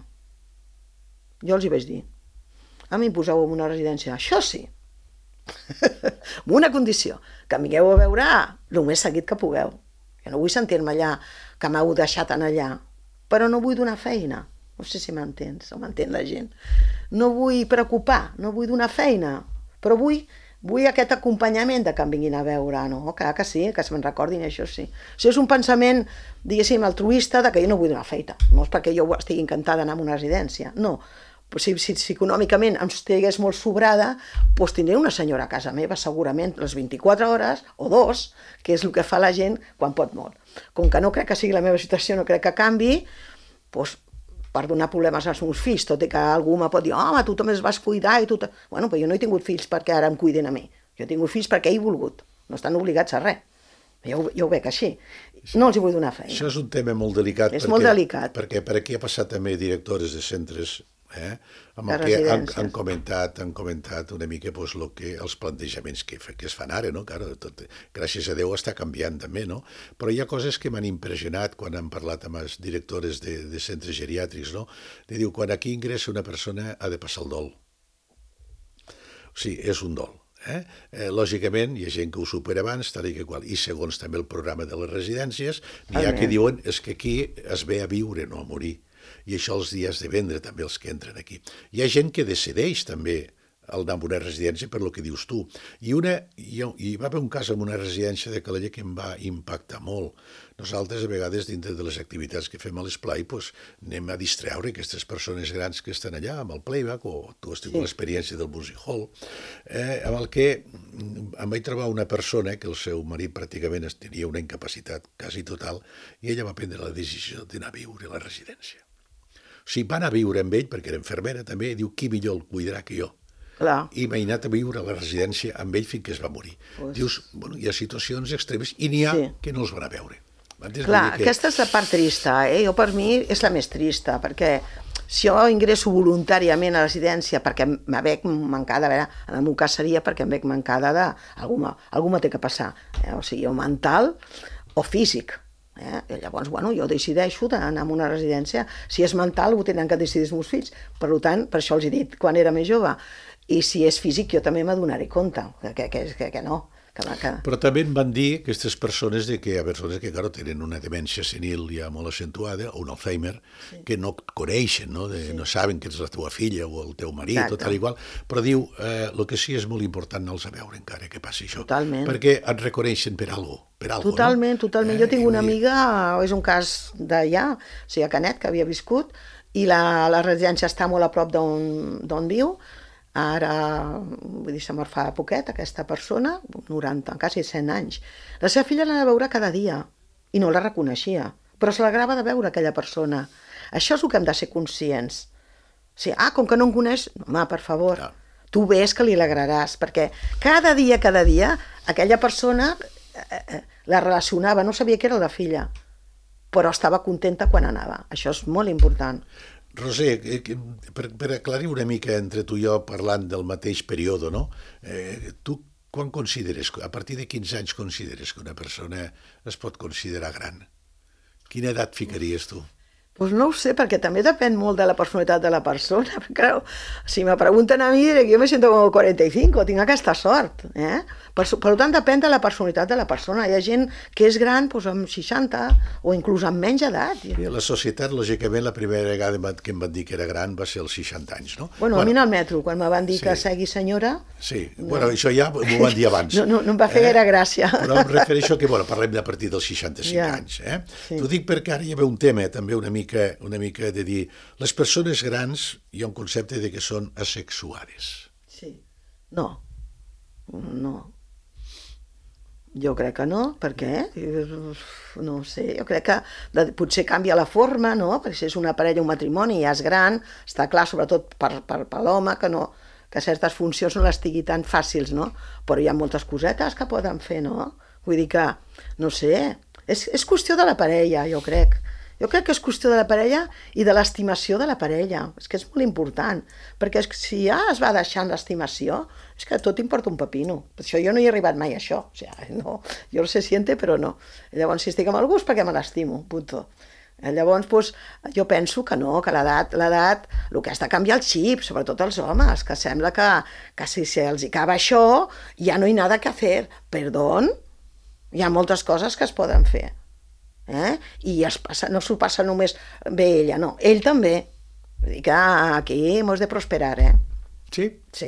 Jo els hi vaig dir, a mi em poseu en una residència, això sí, amb una condició, que em vingueu a veure el més seguit que pugueu. Jo no vull sentir-me allà que m'heu deixat en allà, però no vull donar feina. No sé si m'entens, o m'entén la gent. No vull preocupar, no vull donar feina, però vull, vull aquest acompanyament de que em vinguin a veure, no? Clar que sí, que se me'n recordin, això sí. Això és un pensament, diguéssim, altruista de que jo no vull donar feina. No és perquè jo estigui encantada d'anar a una residència, no. Si, si, si econòmicament em estigués molt sobrada, doncs tindré una senyora a casa meva, segurament, les vint-i-quatre hores, o dos, que és el que fa la gent quan pot molt. Com que no crec que sigui la meva situació, no crec que canvi, doncs per donar problemes als meus fills, tot i que algú me pot dir, home, tu també es vas cuidar i tu... Bueno, però jo no he tingut fills perquè ara em cuiden a mi. Jo he tingut fills perquè he volgut. No estan obligats a res. Jo, jo ho veig així. No els hi vull donar feina. Això és un tema molt delicat. És perquè, molt delicat. Perquè per aquí ha passat també directores de centres, eh, amb el que han, han, comentat, han comentat una mica pues, lo que, els plantejaments que, que es fan ara, no? Claro, tot, gràcies a Déu està canviant també, no? Però hi ha coses que m'han impressionat quan han parlat amb les directores de, de centres geriàtrics, no? De diu, quan aquí ingressa una persona ha de passar el dol. O sigui, és un dol. Eh? Eh, lògicament, hi ha gent que ho supera abans, tal i que qual. I segons també el programa de les residències, n'hi ha que diuen és que aquí es ve a viure, no a morir. I això els dies de vendre també els que entren aquí. Hi ha gent que decideix també el anar a una residència per lo que dius tu. I, una, hi, hi va haver un cas en una residència de Calella que em va impactar molt. Nosaltres, a vegades, dintre de les activitats que fem a l'esplai, pues, anem a distreure aquestes persones grans que estan allà, amb el playback, o tu has tingut sí. l'experiència del music hall, eh, amb el que em vaig trobar una persona que el seu marit pràcticament tenia una incapacitat quasi total, i ella va prendre la decisió d'anar a viure a la residència. O sigui, va anar a viure amb ell, perquè era infermera també, i diu, qui millor el cuidarà que jo? Clar. I m'he anat a viure a la residència amb ell fins que es va morir. Pues... Dius, bueno, hi ha situacions extremes i n'hi ha sí. que no els van a veure. Clar, que... aquesta és la part trista, eh? Jo per mi és la més trista, perquè si jo ingresso voluntàriament a la residència perquè me veig mancada, a veure, en el meu cas seria perquè em veig mancada de... Algú, algú me té que passar, eh? O sigui, o mental o físic. Eh? I llavors, bueno, jo decideixo d'anar a una residència. Si és mental, ho tenen que decidir els meus fills. Per tant, per això els he dit quan era més jove. I si és físic, jo també m'adonaré compte, que, que, que, que no. Que, que... Però també em van dir aquestes persones de que hi ha persones que, claro, tenen una demència senil ja molt accentuada, o un Alzheimer, sí. que no coneixen, no? De, sí. no saben que ets la teva filla o el teu marit, Exacte. o tal i qual, però diu, eh, el que sí és molt important anar-los a veure encara que passi això. Totalment. Perquè et reconeixen per algo, per algo, totalment, no? Totalment, eh? Jo tinc una amiga, és un cas d'allà, o sigui, a Canet, que havia viscut, i la, la residència està molt a prop d'on viu. Ara, vull dir, se me'n fa poquet, aquesta persona, noranta, quasi cent anys. La seva filla l'anava a veure cada dia i no la reconeixia, però se l'agradava de veure aquella persona. Això és el que hem de ser conscients. O sigui, ah, com que no em coneix, home, per favor, ja. tu ves que li alegraràs, perquè cada dia, cada dia, aquella persona eh, eh, la relacionava, no sabia que era la filla, però estava contenta quan anava. Això és molt important. Roser, per, per aclarir una mica entre tu i jo parlant del mateix període, no? Eh, tu quan consideres, a partir de quins anys consideres que una persona es pot considerar gran? Quina edat ficaries tu? Doncs no ho sé, perquè també depèn molt de la personalitat de la persona. Perquè, clar, si me pregunten a mi, jo me siento com quaranta i cinc, tinc aquesta sort. Eh? Per, per tant, depèn de la personalitat de la persona. Hi ha gent que és gran doncs, amb seixanta o inclús amb menys edat. I a la societat, lògicament, la primera vegada que em van dir que era gran va ser als seixanta anys, no? Bueno, bueno a mi al metro, quan me van dir sí. que segui senyora... Sí, no. Bueno, això ja m'ho van dir abans. No, no, no em va fer eh? gaire gràcia. Però em refereixo que, bueno, parlem de a partir dels seixanta-cinc ja. anys. Eh? Sí. T'ho dic perquè ara hi ha un tema, també una mica, una mica de dir, les persones grans hi ha un concepte de que són asexuades. Sí. No. No. Jo crec que no, per què? No ho sé, jo crec que de, potser canvia la forma, no? Perquè si és una parella, un matrimoni, ja és gran, està clar, sobretot per, per, per l'home, que, no, que certes funcions no les tingui tan fàcils, no? Però hi ha moltes cosetes que poden fer, no? Vull dir que, no sé, és, és qüestió de la parella, jo crec. Jo crec que és qüestió de la parella i de l'estimació de la parella. És que és molt important, perquè si ja es va deixant l'estimació, és que tot importa un pepino. Per això jo no hi he arribat mai a això. O sigui, no, jo lo sé siente, però no. Llavors, si estic amb algú és perquè me l'estimo, punto. Llavors, doncs, jo penso que no, que l'edat, l'edat, el que has de canviar el xip, sobretot els homes, que sembla que, que si se'ls acaba això, ja no hi ha nada que fer. Perdó, hi ha moltes coses que es poden fer. eh? I es passa, no s'ho passa només bé ella, no, ell també. Vull dir que aquí hemos de prosperar, eh? Sí? Sí.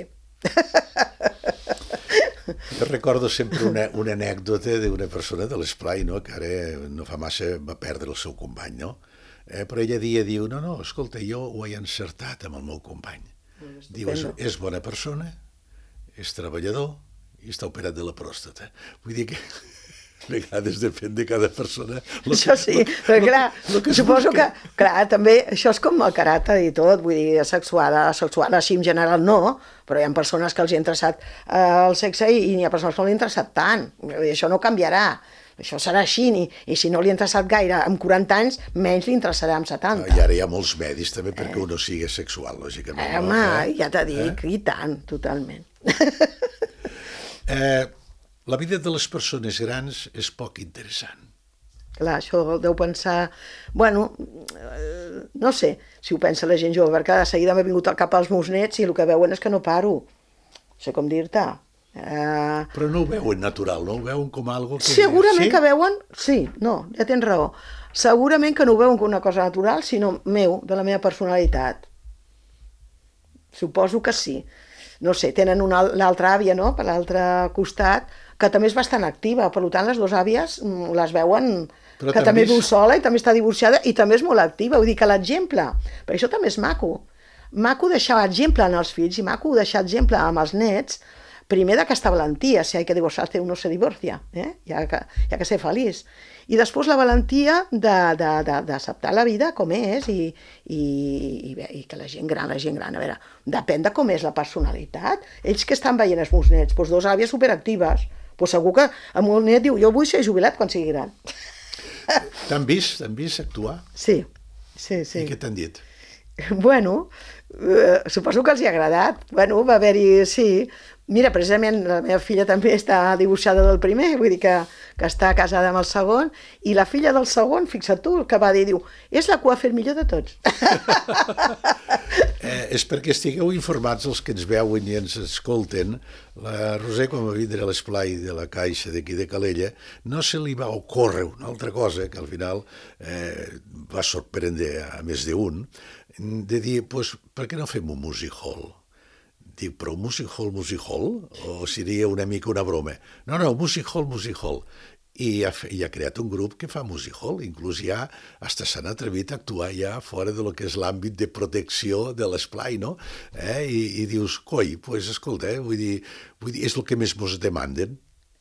Jo recordo sempre una, una anècdota d'una persona de l'Esplai, no? Que ara no fa massa va perdre el seu company, no? Eh, però ella dia diu, no, no, escolta, jo ho he encertat amb el meu company. Diu, és, és bona persona, és treballador i està operat de la pròstata. Vull dir que a vegades depèn de cada persona. Això sí, però clar, que suposo que, clar, també això és com el caràcter i tot, vull dir, sexual, sexual així en general no, però hi ha persones que els hi ha interessat eh, el sexe i, i n'hi ha persones que no li ha interessat tant. Això no canviarà, això serà així, i, i si no li ha interessat gaire amb quaranta anys, menys li interessarà amb setanta. I ara hi ha molts medis també perquè eh. uno sigui sexual, lògicament. Eh, home, no? eh? ja t'ho dic, eh? i tant, totalment. eh... La vida de les persones grans és poc interessant. Clar, això deu pensar... Bueno, eh, no sé si ho pensa la gent jove, perquè de seguida m'ha vingut al cap als meus nets i el que veuen és que no paro. No sé com dir-te. Eh... Però no ho veuen natural, no? Ho veuen com algo que... Segurament sí? que veuen... Sí, no, ja tens raó. Segurament que no ho veuen com una cosa natural, sinó meu, de la meva personalitat. Suposo que sí. No sé, tenen l'altra àvia, no?, per l'altre costat, que també és bastant activa, per tant les dues àvies les veuen però que també viu sola i també està divorciada i també és molt activa, vull dir que l'exemple, perquè això també és maco, maco deixar exemple en els fills i maco deixar exemple amb els nets, primer d'aquesta valentia, si hay que divorciarse uno se divorcia, eh? hi, ha que, hi ha que ser feliç, i després la valentia d'acceptar la vida com és i, i, i, i que la gent gran, la gent gran, a veure, depèn de com és la personalitat, ells que estan veient els meus nets, doncs dos àvies superactives, doncs segur que el meu net diu, jo vull ser jubilat quan sigui gran. T'han vist, t'han vist actuar? Sí, sí, sí. I què t'han dit? Bueno, eh, suposo que els hi ha agradat. Bueno, va haver-hi, sí. Mira, precisament la meva filla també està divorciada del primer, vull dir que, que està casada amb el segon, i la filla del segon, fixa't tu, el que va dir, diu, és la que ho ha fet millor de tots. eh, és perquè estigueu informats els que ens veuen i ens escolten. La Roser, quan va vindre a l'esplai de la Caixa d'aquí de Calella, no se li va ocórrer una altra cosa, que al final eh, va sorprendre a més d'un, de dir, pues, per què no fem un music hall? Dic, però music hall, music hall? O seria una mica una broma? No, no, music hall, music hall. I ha, i ha creat un grup que fa music hall, inclús ja hasta s'han atrevit a actuar ja fora de lo que és l'àmbit de protecció de l'esplai, no? Eh? I, I dius, coi, pues, escolta, eh? vull dir, vull dir, és el que més mos demanden.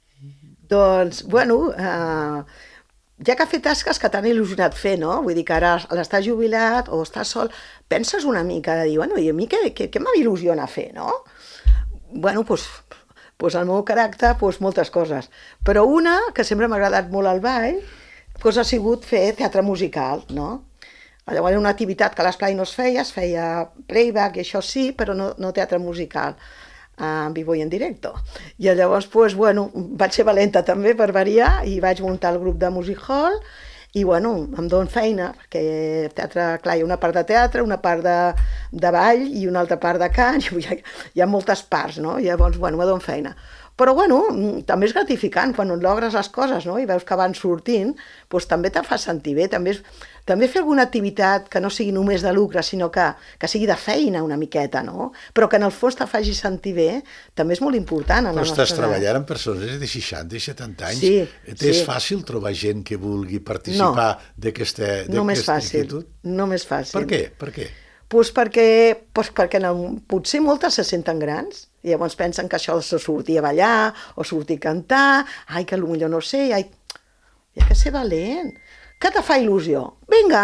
Doncs, bueno, eh, ja que ha fet tasques que t'han il·lusionat fer, no? Vull dir que ara l'estàs jubilat o estàs sol, penses una mica de dir, bueno, i a mi què, què, què m'il·lusiona fer, no? Bueno, doncs, doncs el meu caràcter, doncs moltes coses. Però una, que sempre m'ha agradat molt al ball, doncs ha sigut fer teatre musical, no? Llavors era una activitat que a l'esplai no es feia, es feia playback i això sí, però no, no teatre musical, en vivo i en directo. I llavors, doncs, bueno, vaig ser valenta també per variar i vaig muntar el grup de music hall i, bueno, em dono feina, perquè teatre, clar, hi ha una part de teatre, una part de, de ball i una altra part de cant, hi ha, hi ha moltes parts, no? I llavors, bueno, me dono feina. Però, bueno, també és gratificant quan logres les coses, no? I veus que van sortint, doncs també te fa sentir bé, també és... També fer alguna activitat que no sigui només de lucre, sinó que, que sigui de feina una miqueta, no? Però que en el fons te faci sentir bé, també és molt important. Però estàs treballant amb persones de seixanta i setanta anys. Sí, és sí. fàcil trobar gent que vulgui participar no, d'aquesta actitud? No més fàcil, no més fàcil. Per què? Per què? Pues perquè, pues perquè no, potser moltes se senten grans i llavors pensen que això de sortir a ballar o sortir a cantar, ai, que potser no sé, ai, hi ha que ser valent. Què te fa il·lusió? Vinga!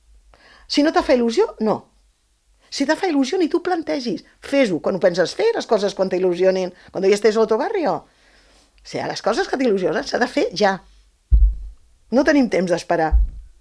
Si no te fa il·lusió, no. Si te fa il·lusió, ni tu plantegis. Fes-ho. Quan ho penses fer, les coses quan t'il·lusionin, quan ja estés al teu barri. O sigui, les coses que t'il·lusionen s'ha de fer ja. No tenim temps d'esperar.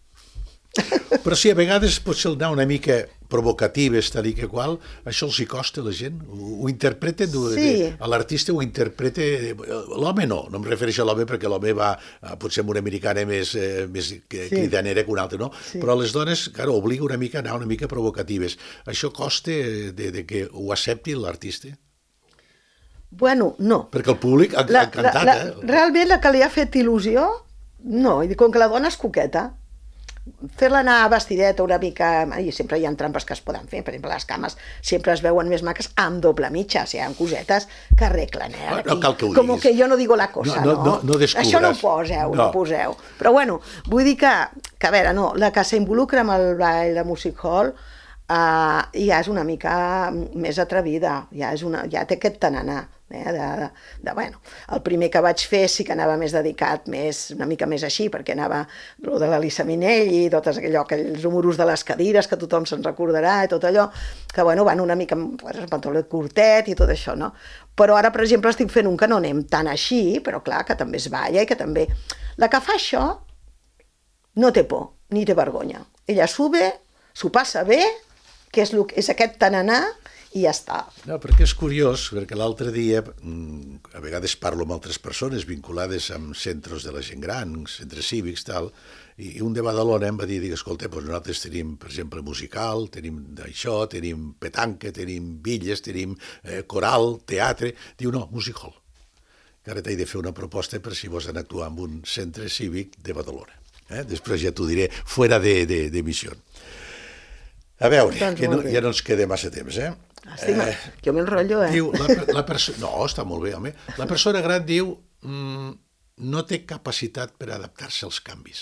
Però si a vegades pot ser anar una mica provocatives, tal i que qual, això els hi costa a la gent? Ho, ho interpreten? Sí. L'artista ho interpreta... L'home no, no em refereixo a l'home perquè l'home va potser amb una americana més, eh, més sí. cridanera que una altra, no? Sí. Però les dones, clar, obliga una mica a anar una mica provocatives. Això costa de, de que ho accepti l'artista? Bueno, no. Perquè el públic ha, la, ha cantat, la, la, eh? Realment la que li ha fet il·lusió No, i com que la dona és coqueta, fer-la anar vestideta una mica... I sempre hi ha trampes que es poden fer. Per exemple, les cames sempre es veuen més maques amb doble mitja. O sigui, hi ha cosetes que arreglen, eh? No, no cal que ho Com diguis. que jo no digo la cosa, no? no? No, no, no descobres. Això no ho poseu, no. no poseu. Però bueno, vull dir que, que a veure, no, la que s'involucra amb el ball de music hall uh, ja és una mica més atrevida, ja, és una, ja té aquest tananà. Eh, de, de, de, bueno, el primer que vaig fer sí que anava més dedicat, més, una mica més així, perquè anava lo de l'Elisa Minelli, tot allò, aquells números de les cadires que tothom se'n recordarà i tot allò, que bueno, van una mica amb el pantaló curtet i tot això, no? Però ara, per exemple, estic fent un que no anem tan així, però clar, que també es balla i que també... La que fa això no té por, ni té vergonya. Ella sube, s'ho passa bé, que és, lo, és aquest tananà, i ja està. No, perquè és curiós, perquè l'altre dia, a vegades parlo amb altres persones vinculades amb centres de la gent gran, centres cívics, tal, i un de Badalona em va dir, escolta, doncs nosaltres tenim, per exemple, musical, tenim d'això, tenim petanca, tenim billes, tenim eh, coral, teatre... Diu, no, music hall. Que ara t'he de fer una proposta per si vols anar a actuar en un centre cívic de Badalona. Eh? Després ja t'ho diré, fora de, de, de missió. A veure, doncs que no, ja no ens queda massa temps, eh? Estima, eh, jo m'enrotllo, eh? Diu, la, la perso- no, està molt bé, home. La persona gran diu mm, no té capacitat per adaptar-se als canvis.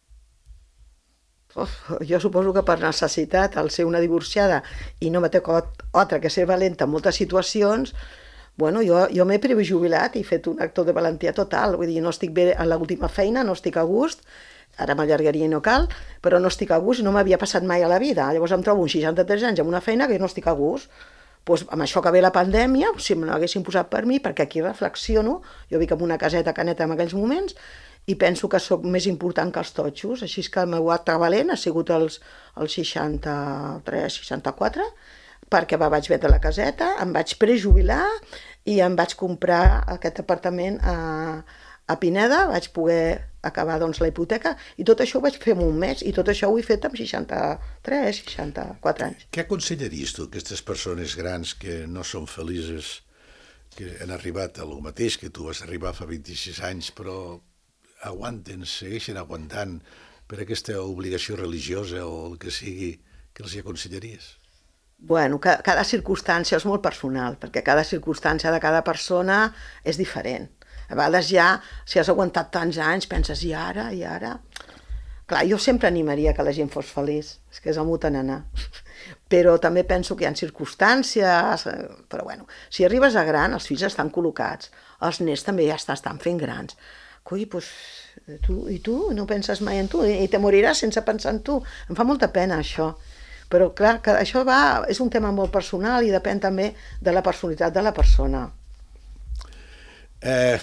Uf, jo suposo que per necessitat, al ser una divorciada i no me té altra que ser valenta en moltes situacions, bueno, jo, jo m'he prejubilat i he fet un acte de valentia total. Vull dir, no estic bé a l'última feina, no estic a gust, ara m'allargaria i no cal, però no estic a gust i no m'havia passat mai a la vida. Llavors em trobo uns seixanta-tres anys amb una feina que no estic a gust. Pues, amb això que ve la pandèmia, si me l'haguessin posat per mi, perquè aquí reflexiono, jo vic en una caseta caneta en aquells moments, i penso que sóc més important que els totxos, així que el meu acte valent ha sigut els, els seixanta-tres seixanta-quatre, perquè va, vaig vendre la caseta, em vaig prejubilar i em vaig comprar aquest apartament a, a Pineda, vaig poder acabar doncs, la hipoteca, i tot això ho vaig fer en un mes, i tot això ho he fet amb seixanta-tres seixanta-quatre anys. Què aconsellaries tu a aquestes persones grans que no són felices, que han arribat a lo mateix que tu vas arribar fa vint-i-sis anys, però aguanten, segueixen aguantant per aquesta obligació religiosa o el que sigui, que els hi aconsellaries? Bueno, ca- cada circumstància és molt personal, perquè cada circumstància de cada persona és diferent. A vegades ja, si has aguantat tants anys, penses, i ara, i ara... Clar, jo sempre animaria que la gent fos feliç, és que és el meu tananà. Però també penso que hi ha circumstàncies... Però bueno, si arribes a gran, els fills estan col·locats, els nets també ja estan fent grans. Coi, doncs, tu, i tu no penses mai en tu, i te moriràs sense pensar en tu. Em fa molta pena, això. Però clar, que això va, és un tema molt personal i depèn també de la personalitat de la persona. Eh...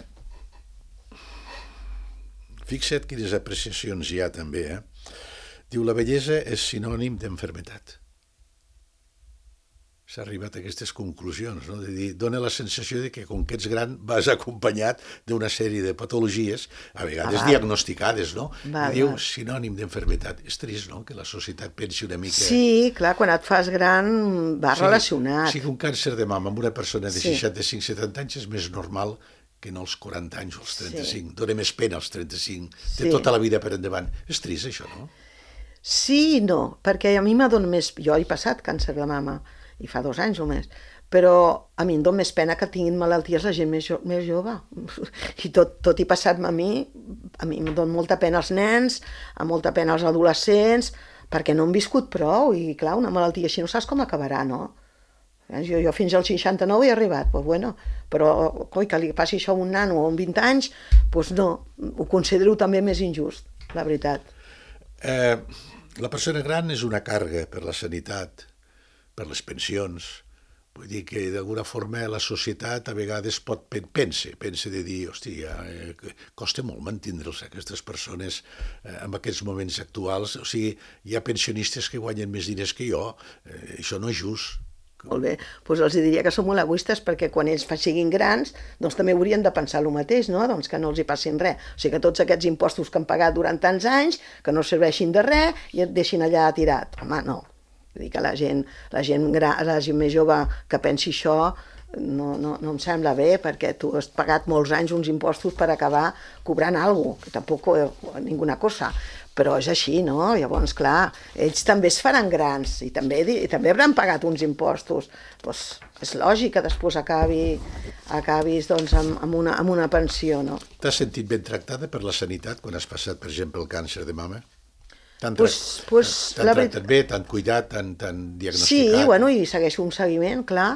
Fixa't quines apreciacions hi ha també, eh? Diu, la bellesa és sinònim d'enfermetat. S'ha arribat a aquestes conclusions, no? De dir, dona la sensació de que com que ets gran vas acompanyat d'una sèrie de patologies, a vegades ah, diagnosticades, no? Va, I diu, va. sinònim d'enfermetat. És trist, no?, que la societat pensi una mica... Sí, clar, quan et fas gran va sí, relacionat. Sí, que un càncer de mama amb una persona de Sí. seixanta-cinc setanta anys és més normal que no als quaranta anys o als trenta-cinc. Sí. Dóna més pena als trenta-cinc. Té Sí. tota la vida per endavant. És trist, això, no? Sí i no, perquè a mi m'adona més... Jo he passat càncer de mama, i fa dos anys només, però a mi em dona més pena que tinguin malalties la gent més, jo, més jove. I tot, tot i passar-me a mi, a mi em dona molta pena els nens, amb molta pena els adolescents, perquè no han viscut prou, i clar, una malaltia així no saps com acabarà, no? Jo, jo fins als seixanta-nou he arribat, doncs bueno, però coi, que li passi això a un nano o amb vint anys, doncs no, ho considero també més injust, la veritat. Eh, la persona gran és una càrrega per la sanitat, per les pensions. Vull dir que d'alguna forma la societat a vegades pot pense, pense de dir, hòstia, eh, costa molt mantindre'ls aquestes persones eh, en aquests moments actuals. O sigui, hi ha pensionistes que guanyen més diners que jo, eh, això no és just. Molt bé, doncs els diria que són molt egoistes perquè quan ells siguin grans doncs també haurien de pensar el mateix, no? Doncs que no els hi passin res. O sigui que tots aquests impostos que han pagat durant tants anys, que no serveixin de res i et deixin allà tirat. Home, no. Vull dir que la gent, la gent, gran, la gent més jove que pensi això, no, no, no em sembla bé, perquè tu has pagat molts anys uns impostos per acabar cobrant alguna cosa, que tampoc és ninguna cosa, però és així, no? Llavors, clar, ells també es faran grans i també, i també hauran pagat uns impostos. Doncs és lògic que després acabi, acabis doncs, amb, amb, una, amb una pensió, no? T'has sentit ben tractada per la sanitat quan has passat, per exemple, el càncer de mama? T'han pues, pues, tractat bé, t'han cuidat, t'han diagnosticat? Sí, bueno, i segueixo un seguiment, clar.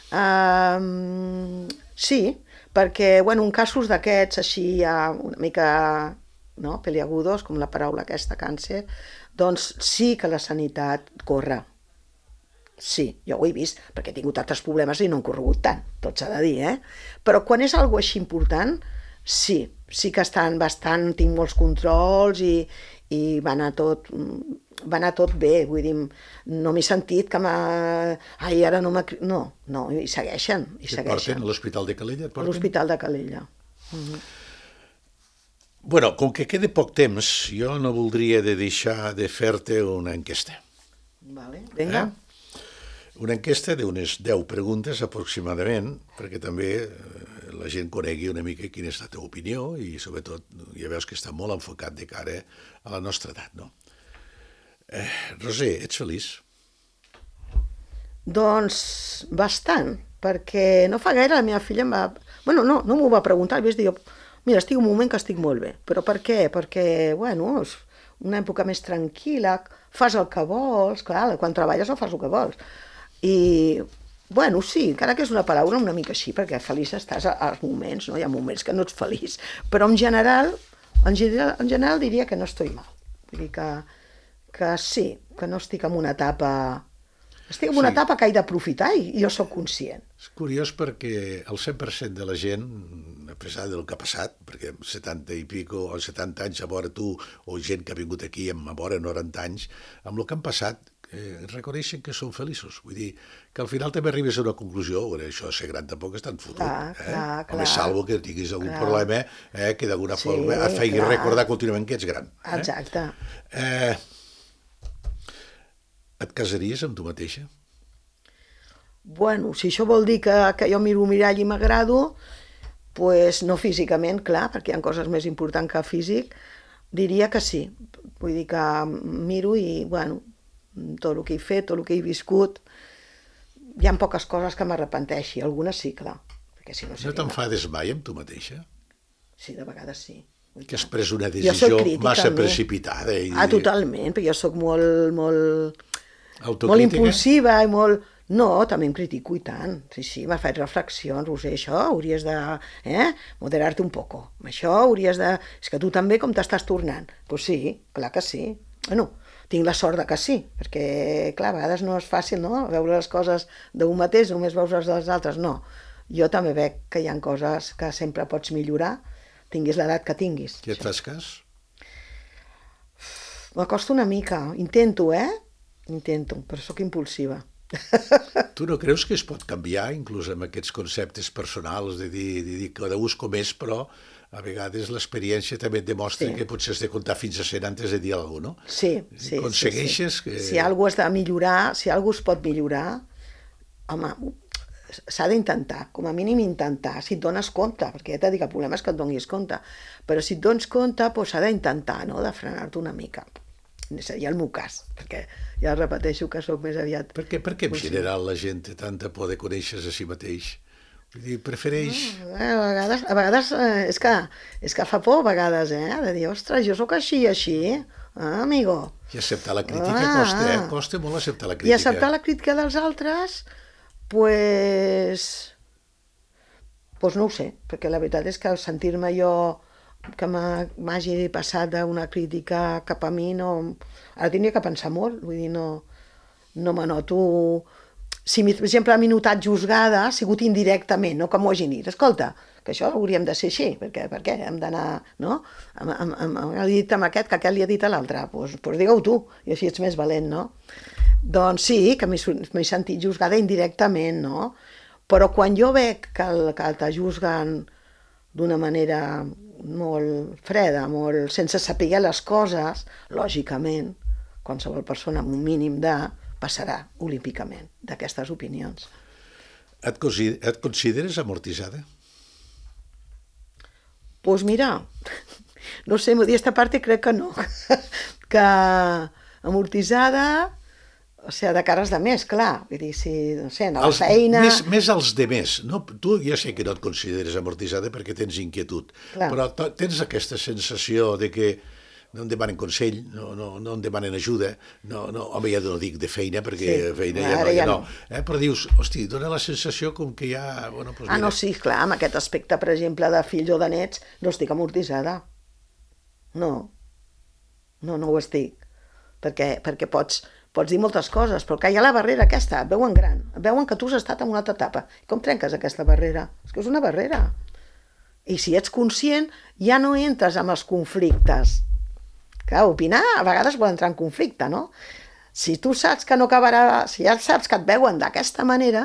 Uh, sí, perquè, bueno, en casos d'aquests així ja una mica, no, peliagudos, com la paraula aquesta, càncer, doncs sí que la sanitat corre. Sí, jo ho he vist, perquè he tingut altres problemes i no han corregut tant, tot s'ha de dir, eh? Però quan és alguna cosa així important, sí, sí que estan bastant, tinc molts controls i, i va anar tot, va anar tot bé, vull dir, no m'he sentit que m'ha... Ai, ara no m'ha... No, no, i segueixen, i et segueixen. porten a l'Hospital de Calella? A l'Hospital de Calella. Uh-huh. Bueno, com que queda poc temps, jo no voldria de deixar de fer-te una enquesta. Vale, vinga. Eh? Una enquesta d'unes deu preguntes aproximadament, perquè també la gent conegui una mica quina és la teva opinió i sobretot ja veus que està molt enfocat de cara a la nostra edat, no? Eh, Roser, ets feliç? Doncs bastant, perquè no fa gaire la meva filla em va... Bueno, no, no m'ho va preguntar, vaig dir, mira, estic un moment que estic molt bé. Però per què? Perquè, bueno, és una època més tranquil·la, fas el que vols, clar, quan treballes no fas el que vols. I, bueno, sí, encara que és una paraula una mica així, perquè feliç estàs als moments, no? Hi ha moments que no ets feliç, però en general, en general, en general diria que no estic mal. Vull dir que, que sí, que no estic en una etapa... Estic en una sí. etapa que he d'aprofitar i jo sóc conscient. És curiós perquè el cent per cent de la gent, a pesar del que ha passat, perquè setanta i pico o setanta anys a vora tu, o gent que ha vingut aquí amb a vora noranta anys, amb el que han passat, eh, reconeixen que són feliços. Vull dir, que al final també arribes a una conclusió, bueno, això de ser gran tampoc és tan fotut. Clar, eh? clar, clar. Home, salvo que tinguis algun clar. problema eh, que d'alguna sí, forma et faci clar. recordar contínuament que ets gran. Eh? Exacte. Eh, et casaries amb tu mateixa? Bueno, si això vol dir que, que jo miro un mirall i m'agrado, pues no físicament, clar, perquè hi ha coses més importants que físic, diria que sí. Vull dir que miro i, bueno, tot el que he fet, tot el que he viscut, hi ha poques coses que m'arrepenteixi, algunes sí, clar. Perquè si no, no t'enfades mai amb tu mateixa? Sí, de vegades sí. Que has pres una decisió massa precipitada. I... Ah, totalment, perquè jo sóc molt, molt, molt impulsiva i molt... No, també em critico i tant. Sí, sí, m'ha fet reflexions, Roser, això hauries de eh, moderar-te un poco. Això hauries de... És que tu també com t'estàs tornant? Doncs pues sí, clar que sí. Bueno, tinc la sort de que sí, perquè, clar, a vegades no és fàcil, no?, veure les coses d'un mateix, només veus les dels altres, no. Jo també veig que hi ha coses que sempre pots millorar, tinguis l'edat que tinguis. I et fas cas? M'acosta una mica, intento, eh? Intento, però sóc impulsiva. Tu no creus que es pot canviar, inclús amb aquests conceptes personals, de dir, de dir que cada ús com és, però a vegades l'experiència també et demostra sí. que potser has de comptar fins a cent antes de dir alguna cosa, no? Sí, sí. Aconsegueixes sí, sí. que... Si alguna cosa has de millorar, si alguna cosa es pot millorar, home, s'ha d'intentar, com a mínim intentar, si et dones compte, perquè ja t'he dit que el problema és que et donis compte, però si et dones compte, doncs s'ha d'intentar, no?, de frenar-te una mica. Seria el meu cas, perquè ja repeteixo que sóc més aviat... Per què, per què en general la gent té tanta por de conèixer-se a si mateix? Vull dir, prefereix... No, a vegades, a vegades eh, és, que, és que fa por a vegades, eh? De dir, ostres, jo sóc així i així, ah, amigo. I acceptar la crítica ah, costa, eh? Costa molt acceptar la crítica. I acceptar la crítica dels altres, pues... pues no ho sé, perquè la veritat és que sentir-me jo... que m'hagi passat d'una crítica cap a mi, no... Ara tindria que pensar molt, vull dir, no, no me noto... Si, per exemple, m'he notat juzgada, ha sigut indirectament, no que m'ho hagi dit. Escolta, que això hauríem de ser així, perquè per què hem d'anar, no? Ha dit amb aquest, que aquest li ha dit a l'altre, doncs pues, digue-ho tu, i així ets més valent, no? Doncs sí, que m'he sentit juzgada indirectament, no? Però quan jo veig que, el, que te juzguen d'una manera molt freda, molt sense saber les coses, lògicament, qualsevol persona amb un mínim de passarà olímpicament d'aquestes opinions. Et, consi- et consideres amortitzada? Pues mira, no sé, modesta parte crec que no. Que amortitzada, o sigui, de cares de més, clar. Vull dir, si, no sé, a la Els, feina... més, més els de més. No? Tu ja sé que no et consideres amortitzada perquè tens inquietud, Clar. però t- tens aquesta sensació de que no em demanen consell, no, no, no em demanen ajuda, no, no, home, ja no dic de feina, perquè Sí, feina ja ara no, ja ja no. no. Eh? Però dius, hosti, dona la sensació com que ja... Bueno, doncs Ah, mira, no, sí, clar, amb aquest aspecte, per exemple, de fills o de nets, no estic amortitzada. No, no, no ho estic. Perquè, perquè pots, pots dir moltes coses, però que hi ha la barrera aquesta, et veuen gran, et veuen que tu has estat en una altra etapa. Com trenques aquesta barrera? És que és una barrera. I si ets conscient, ja no entres amb els conflictes. Clar, opinar a vegades pot entrar en conflicte, no? Si tu saps que no acabarà, si ja saps que et veuen d'aquesta manera,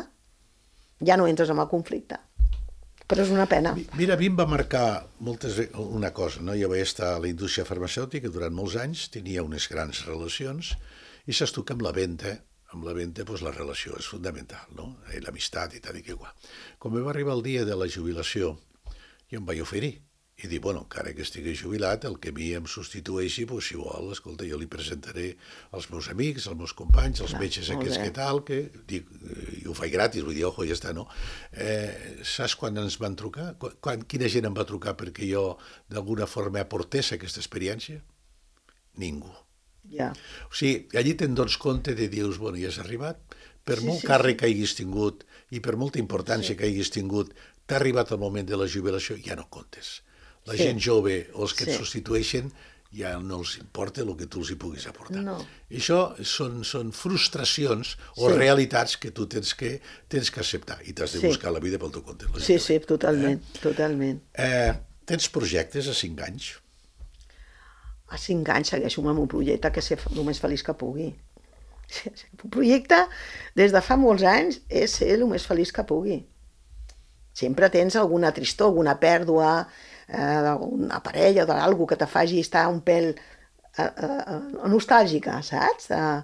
ja no entres en el conflicte. Però és una pena. Mira, a mi em va marcar moltes, ve- una cosa, no? Jo vaig estar a la indústria farmacèutica durant molts anys, tenia unes grans relacions, i saps tu que amb la venda, amb la venda doncs la relació és fundamental, no? I l'amistat i tal i que igual. Quan va arribar el dia de la jubilació, jo em vaig oferir, i dir, bueno, encara que estigui jubilat, el que a mi em substitueixi, doncs, si vol, escolta, jo li presentaré als meus amics, als meus companys, als Clar, metges molt aquests bé. que tal, que dic, eh, i ho faig gratis, vull dir, ojo, ja està, no? Eh, saps quan ens van trucar? Quan, quan, quina gent em va trucar perquè jo d'alguna forma aportés aquesta experiència? Ningú. Ja. O sigui, allí te'n dones compte de dius, bueno, ja has arribat, per Sí, molt sí, càrrec que hagis tingut i per molta importància Sí. que hagis tingut, t'ha arribat el moment de la jubilació, ja no comptes. La Sí. gent jove o els que et Sí. substitueixen ja no els importa el que tu els hi puguis aportar. No. I això són, són frustracions o Sí. realitats que tu tens que, tens que acceptar i t'has de Sí. buscar la vida pel teu compte. Sí, lògicament. sí, totalment, totalment. Eh, tens projectes a cinc anys? A cinc anys segueixo amb un projecte que ser el més feliç que pugui. Un projecte, des de fa molts anys, és ser el més feliç que pugui. Sempre tens alguna tristor, alguna pèrdua, eh, d'una parella o d'algú que te faci estar un pèl eh, eh, nostàlgica, saps? Eh,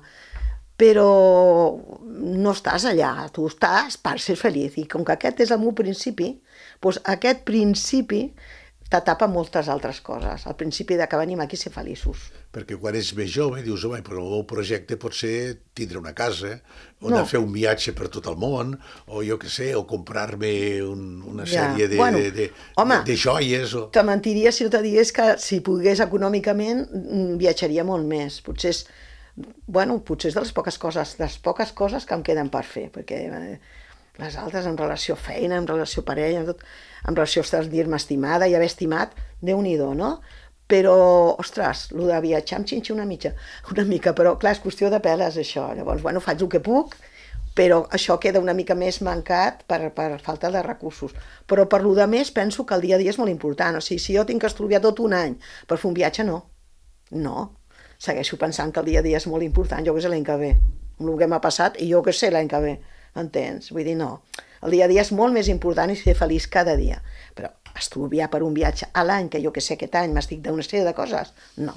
però no estàs allà, tu estàs per ser feliç. I com que aquest és el meu principi, doncs aquest principi t'atapa moltes altres coses. El principi de que venim aquí a ser feliços. Perquè quan ets més jove dius, home, però el meu projecte pot ser tindre una casa, o No. anar a fer un viatge per tot el món, o jo què sé, o comprar-me un, una Ja. sèrie de, Bueno, de, de, home, de, de joies. O... Te mentiria si no te digués que si pogués econòmicament mm, viatjaria molt més. Potser és, bueno, potser és de les poques coses, les poques coses que em queden per fer, perquè eh, les altres en relació a feina, en relació a parella, en, tot, en relació a dir-me estimada i haver estimat, Déu-n'hi-do, no? Però, ostres, el de viatjar em xinxa una mica, una mica, però clar, és qüestió de peles això. Llavors, bueno, faig el que puc, però això queda una mica més mancat per, per falta de recursos. Però per lo de més penso que el dia a dia és molt important. O sigui, si jo tinc que estudiar tot un any per fer un viatge, no. No. Segueixo pensant que el dia a dia és molt important, jo què sé l'any que ve, amb el que m'ha passat, i jo què sé l'any que ve, entens? Vull dir, no. El dia a dia és molt més important i ser feliç cada dia. Però estudiar per un viatge a l'any, que jo que sé aquest any m'estic d'una sèrie de coses, no.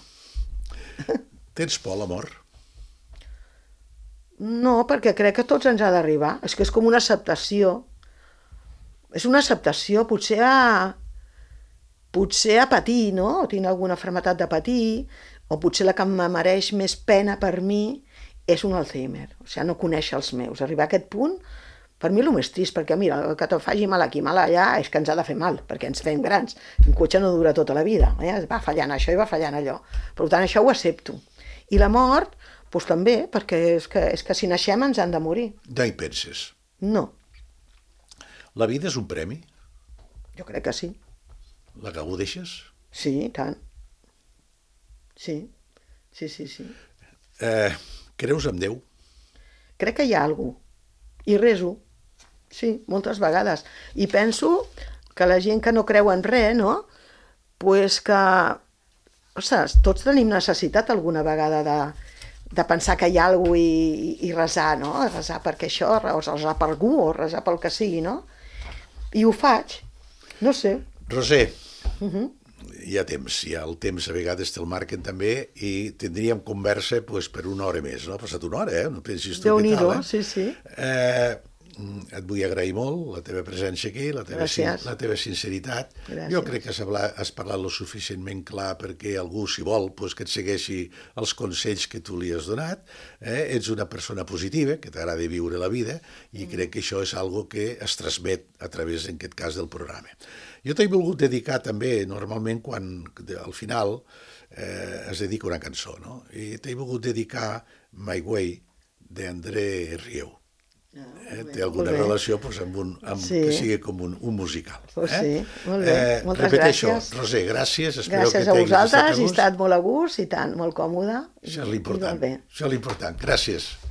Tens por a la mort? No, perquè crec que a tots ens ha d'arribar. És que és com una acceptació. És una acceptació, potser a... potser a patir, no? O tinc alguna malaltia de patir, o potser la que em mereix més pena per mi és un Alzheimer. O sigui, no conèixer els meus. Arribar a aquest punt, per mi és el més trist, perquè mira, el que te faci mal aquí, mal allà, és que ens ha de fer mal, perquè ens fem grans. Un cotxe no dura tota la vida, eh? Va fallant això i va fallant allò. Per tant, això ho accepto. I la mort, doncs també, perquè és que, és que si naixem ens han de morir. No hi penses. No, La vida és un premi? jo crec que sí. La gaudeixes? Sí, i tant. Sí, sí, sí, sí. Eh, creus en Déu? Crec que hi ha alguna cosa. I rezo. Sí, moltes vegades. I penso que la gent que no creu en res, no? Pues que... Ostres, tots tenim necessitat alguna vegada de, de pensar que hi ha alguna cosa i, i resar, no? Resar perquè això, o resar per algú, o resar pel que sigui, no? I ho faig. No sé. Roser, Uh -huh. hi ha temps, hi ha el temps a vegades te'l marquen també i tindríem conversa pues, per una hora més, no? Ha passat una hora, eh? No pensis tu què tal, Déu-n'hi-do, eh? sí, sí. Eh, et vull agrair molt la teva presència aquí, la teva, Gràcies. la teva sinceritat. Gràcies. Jo crec que has, hablat, has parlat lo suficientment clar perquè algú, si vol, pues, que et segueixi els consells que tu li has donat. Eh? Ets una persona positiva, que t'agrada viure la vida, i mm. crec que això és algo que es transmet a través, en aquest cas, del programa. Jo t'he volgut dedicar també, normalment, quan al final eh, es dedica una cançó, no? I t'he volgut dedicar My Way, d'André Rieu. Ah, eh? bé, Té alguna relació pues, amb un, amb, sí. que sigui com un, un musical. Pues eh? sí, molt bé. Eh, Moltes repeteixo, gràcies. Roser, gràcies. Espero gràcies que a vosaltres, a he estat molt a gust i tant, molt còmode. Això és l'important. Això és l'important. Gràcies.